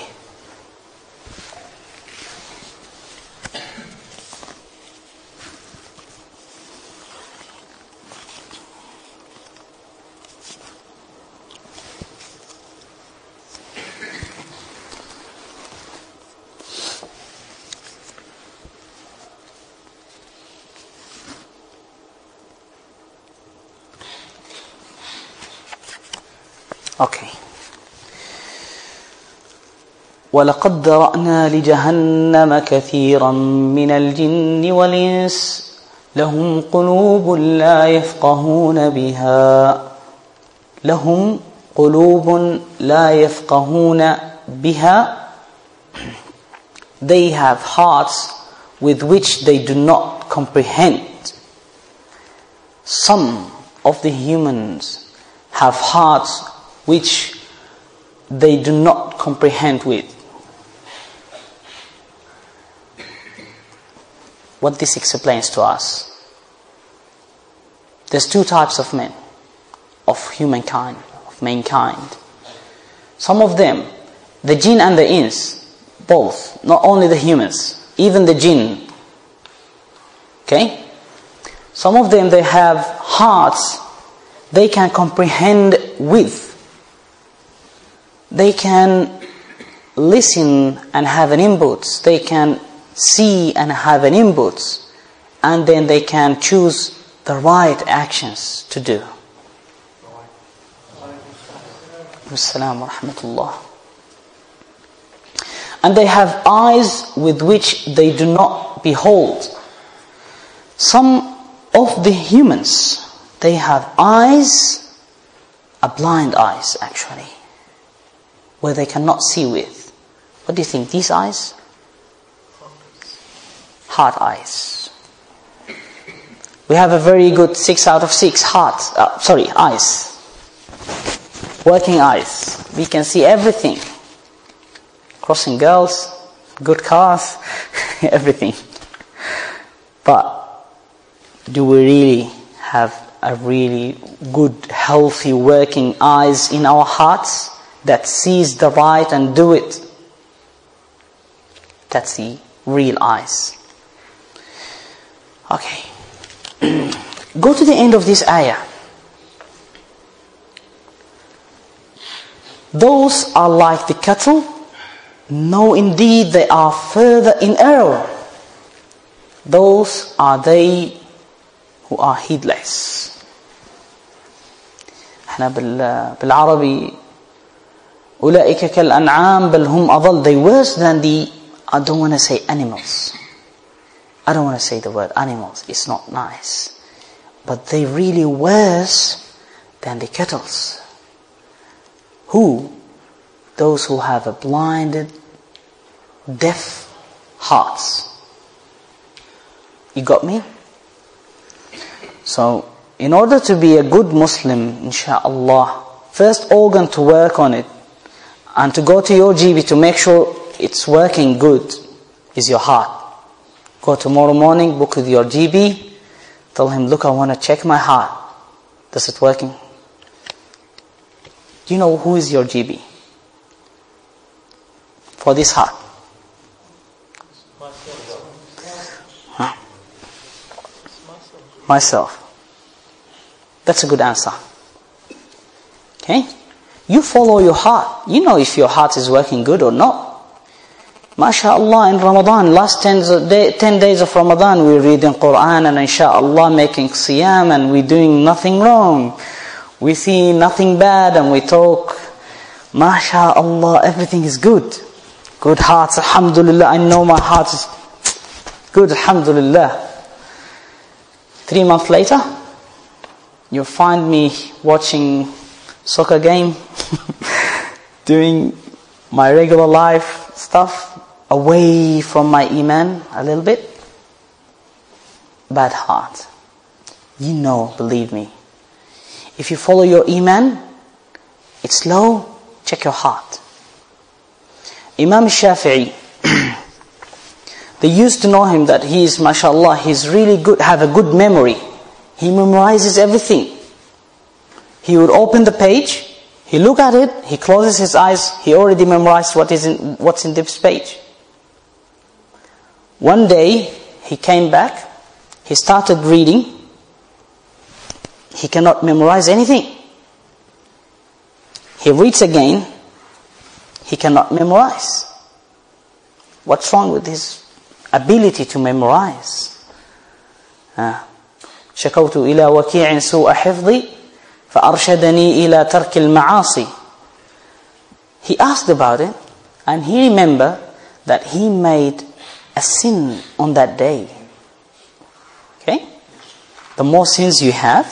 Okay. وَلَقَدْ ذَرَأْنَا لِجَهَنَّمَ كَثِيرًا مِنَ الْجِنِّ وَالْإِنسِ لَهُمْ قُلُوبٌ لَا يَفْقَهُونَ بِهَا لَهُمْ قُلُوبٌ لَا يَفْقَهُونَ بِهَا. They have hearts with which they do not comprehend. Some of the humans have hearts which they do not comprehend with. What this explains to us. There's two types of men, of humankind, of mankind. Some of them, the jinn and the ins, both, not only the humans, even the jinn. Okay? Some of them, they have hearts they can comprehend with. They can listen and have an input. They can see and have an input. And then they can choose the right actions to do. Assalamu wa rahmatullah. And they have eyes with which they do not behold. Some of the humans, they have eyes, a blind eyes actually, where they cannot see with. What do you think? These eyes? Heart eyes. We have a very good six out of six heart, uh, sorry, eyes. Working eyes. We can see everything. Crossing girls, good cars, everything. But do we really have a really good, healthy, working eyes in our hearts that sees the right and do it? That's the real eyes. Okay. Go to the end of this ayah. Those are like the cattle. No, indeed, they are further in error. Those are they who are heedless. احنا بالعربي أولئك كالأنعام بل هم أضل. They worse than the, I don't want to say animals. I don't want to say the word animals. It's not nice. But they really worse than the kettles. Who? Those who have a blinded, deaf hearts. You got me? So, in order to be a good Muslim, inshaAllah, first organ to work on it and to go to your G P to make sure it's working good is your heart. Go tomorrow morning, book with your G P, tell him, look, I want to check my heart. Is it working? Do you know who is your G P for this heart? Huh? Myself. That's a good answer. Okay? You follow your heart. You know if your heart is working good or not. MashaAllah, in Ramadan, last ten, day, ten days of Ramadan, we're reading Quran and inshaAllah making siyam and we're doing nothing wrong. We see nothing bad and we talk. MashaAllah, everything is good. Good hearts, alhamdulillah. I know my heart is good, alhamdulillah. Three months later, you'll find me watching soccer game, doing my regular life stuff, away from my iman a little bit. Bad heart. You know, believe me. If you follow your iman, it's low, check your heart. Imam Shafi'i, they used to know him that he is, mashallah, he's really good, have a good memory. He memorizes everything. He would open the page, he look at it, he closes his eyes, he already memorized what is in, what's in this page. One day, he came back, he started reading, he cannot memorize anything. He reads again, he cannot memorize. What's wrong with his ability to memorize? Ah. شكوت إلى وكيع سوء حفظي فأرشدني إلى ترك المعاصي. He asked about it and he remembered that he made a sin on that day. Okay? The more sins you have,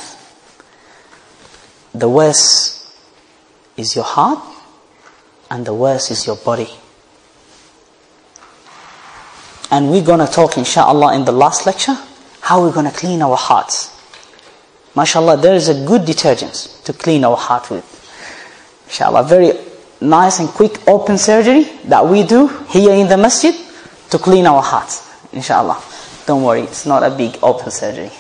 the worse is your heart and the worse is your body. And we're going to talk inshallah in the last lecture how we're going to clean our hearts. MashaAllah, there is a good detergent to clean our heart with. Inshallah, very nice and quick open surgery that we do here in the masjid to clean our hearts. Inshallah. Don't worry, it's not a big open surgery.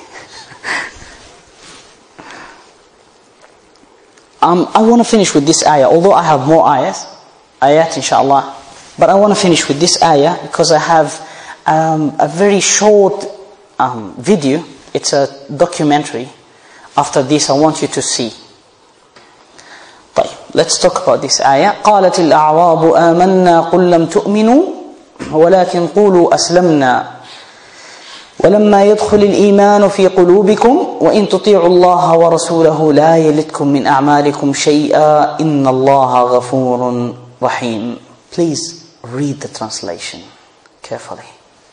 um, I want to finish with this ayah, although I have more ayahs, ayat inshallah. But I want to finish with this ayah because I have um, a very short um, video. It's a documentary. After this, I want you to see. طيب, let's talk about this ayah. قالت الأعراب آمنا قل لم تؤمنوا ولكن قولوا أسلمنا ولما يدخل الإيمان في قلوبكم وإن تطيعوا الله ورسوله لا يلدكم من أعمالكم شيئا إن الله غفور رحيم. Please read the translation carefully.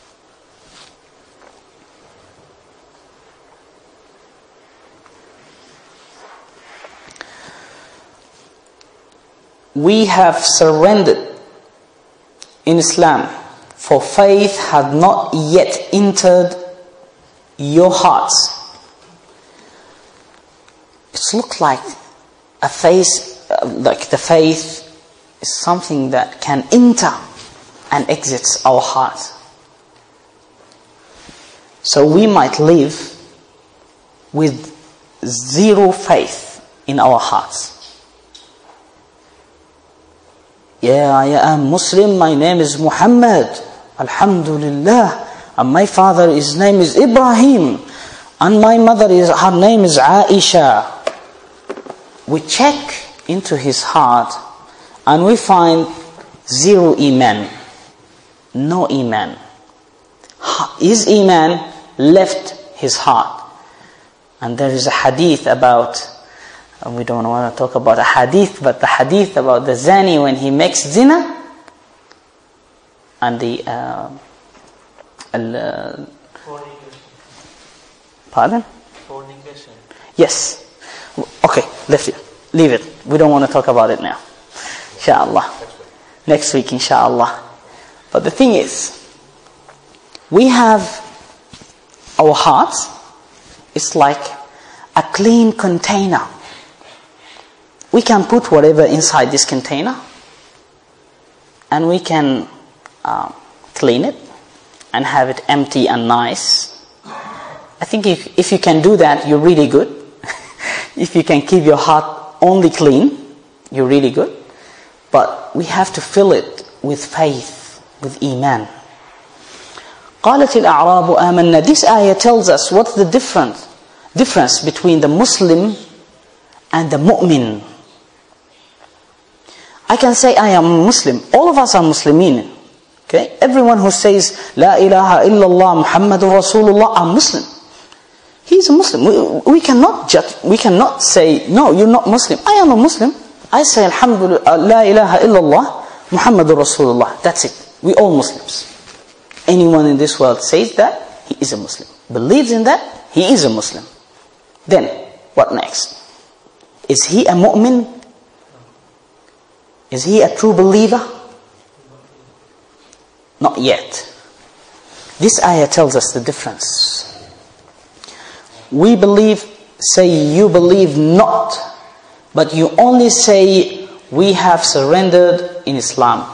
We have surrendered in Islam, for faith had not yet entered your hearts. It looks like a face, like the faith is something that can enter and exits our heart. So we might live with zero faith in our hearts. Yeah, I am Muslim, my name is Muhammad, Alhamdulillah, and my father, his name is Ibrahim, and my mother, is her name is Aisha. We check into his heart, and we find zero iman, no iman. His iman left his heart. And there is a hadith about And we don't want to talk about a hadith, but the hadith about the zani when he makes zina, and the uh, uh, Fornication. pardon? Fornication. Yes. Okay, left it. Leave it. We don't want to talk about it now. Inshallah. Next week, inshallah. But the thing is, we have our hearts, it's like a clean container. We can put whatever inside this container, and we can uh, clean it and have it empty and nice. I think if, if you can do that, you're really good. If you can keep your heart only clean, you're really good. But we have to fill it with faith, with iman. قالت الأعراب آمنا. This ayah tells us what's the difference difference between the Muslim and the mu'min. I can say I am Muslim. All of us are Muslimin. Okay? Everyone who says La ilaha illallah Muhammadur Rasulullah are Muslim. He's a Muslim. We, we cannot judge, we cannot say, no, you're not Muslim. I am a Muslim. I say Alhamdulillah, La ilaha illallah Muhammadur Rasulullah. That's it. We all Muslims. Anyone in this world says that, he is a Muslim. Believes in that, he is a Muslim. Then, what next? Is he a mu'min? Is he a true believer? Not yet. This ayah tells us the difference. We believe, say you believe not, but you only say we have surrendered in Islam.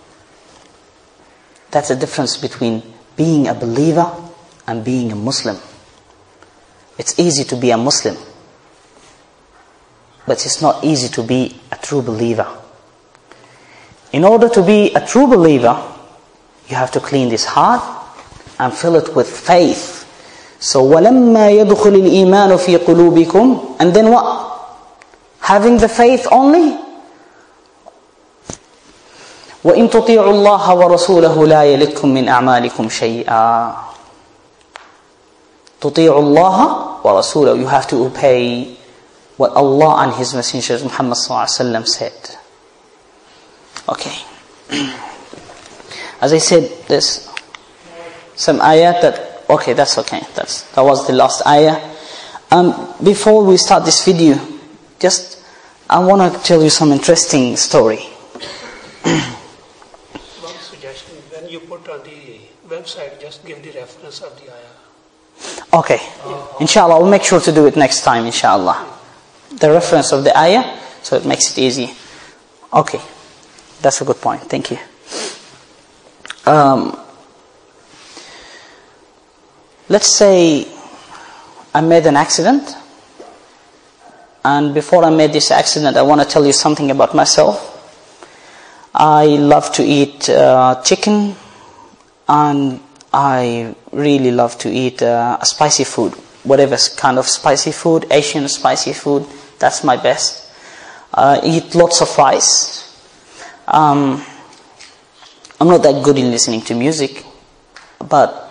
That's the difference between being a believer and being a Muslim. It's easy to be a Muslim, but it's not easy to be a true believer. In order to be a true believer, you have to clean this heart and fill it with faith. So وَلَمَّا يَدْخُلِ الْإِيمَانُ فِي قُلُوبِكُمْ. And then what? Having the faith only? وَإِن تُطِيعُوا اللَّهَ وَرَسُولَهُ لَا يَلِتْكُم مِّنْ أَعْمَالِكُمْ شَيْئًا. تُطِيعُوا اللَّهَ وَرَسُولَهُ. You have to obey what Allah and His Messenger Muhammad sallallahu alaihi wasallam said. Okay. As I said, there's some ayat that, okay, that's okay. That's, that was the last ayah. Um, before we start this video, just, I want to tell you some interesting story. One suggestion, when you put on the website, just give the reference of the ayah. Okay. Inshallah, we'll make sure to do it next time, inshallah. The reference of the ayah, so it makes it easy. Okay. That's a good point. Thank you. Um, let's say I made an accident, and before I made this accident, I want to tell you something about myself. I love to eat uh, chicken, and I really love to eat uh, spicy food, whatever kind of spicy food, Asian spicy food, that's my best. I eat lots of rice. Um, I'm not that good in listening to music, but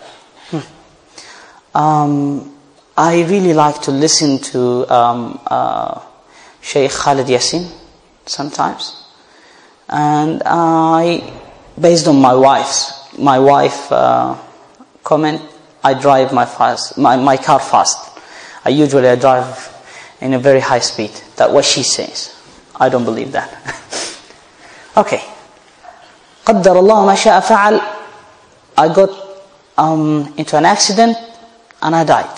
hmm, um, I really like to listen to um, uh, Shaykh Khalid Yasin sometimes, and I, based on my wife's my wife uh, comment, I drive my fast my, my car fast. I usually I drive in a very high speed. That's what she says. I don't believe that. Okay. قدر الله ما شاء فعل. I got um, into an accident and I died.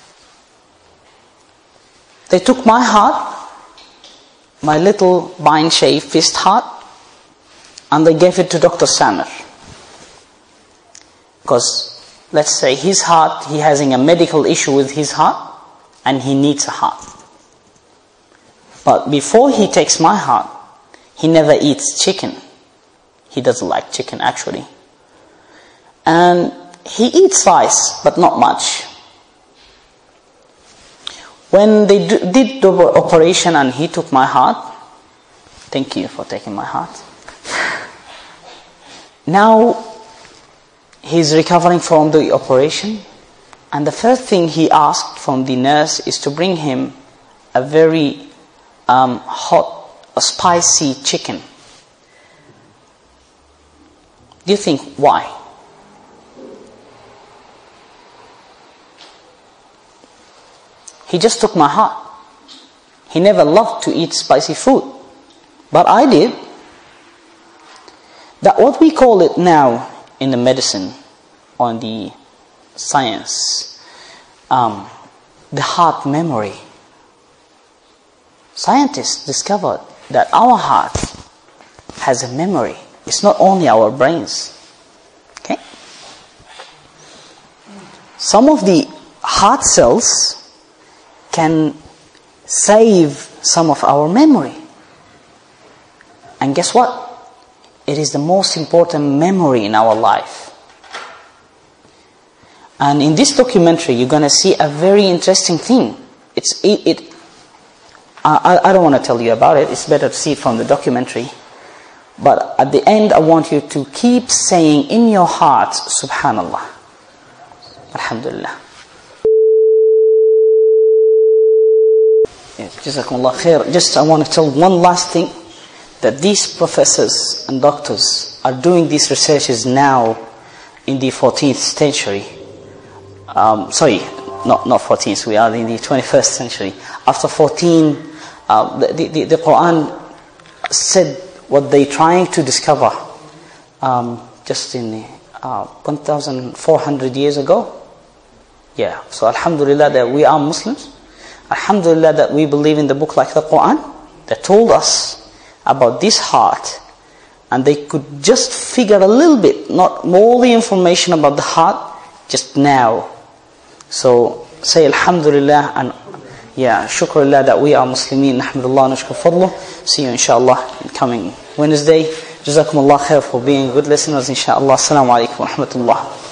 They took my heart, my little vine-shaped fist heart, and they gave it to Doctor Samer. Because, let's say, his heart, he has a medical issue with his heart, and he needs a heart. But before he takes my heart, he never eats chicken. He doesn't like chicken, actually. And he eats rice, but not much. When they do, did the operation and he took my heart, thank you for taking my heart. Now, he's recovering from the operation, and the first thing he asked from the nurse is to bring him a very um, hot, a spicy chicken. Do you think why? He just took my heart. He never loved to eat spicy food. But I did. That what we call it now in the medicine, on the science, um, the heart memory. Scientists discovered that our heart has a memory. It's not only our brains. Okay? Some of the heart cells can save some of our memory. And guess what? It is the most important memory in our life. And in this documentary, you're going to see a very interesting thing. It's it. it I, I don't want to tell you about it. It's better to see it from the documentary. But at the end, I want you to keep saying in your heart, Subhanallah, Alhamdulillah. Jazakumullah khair. Just I want to tell one last thing, that these professors and doctors are doing these researches now in the fourteenth century. Um, sorry, not not fourteenth. We are in the twenty-first century. After fourteen, uh, the, the the Quran said what they're trying to discover um, just in uh, one thousand four hundred years ago. Yeah. So Alhamdulillah that we are Muslims. Alhamdulillah that we believe in the book like the Quran that told us about this heart, and they could just figure a little bit, not all the information about the heart, just now. So say Alhamdulillah and yeah, Shukrullah that we are Muslimin. Alhamdulillah, nashkur fadluh. See you inshallah in coming Wednesday. Jazakumullah khair for being good listeners inshallah. Assalamu alaikum wa rahmatullah.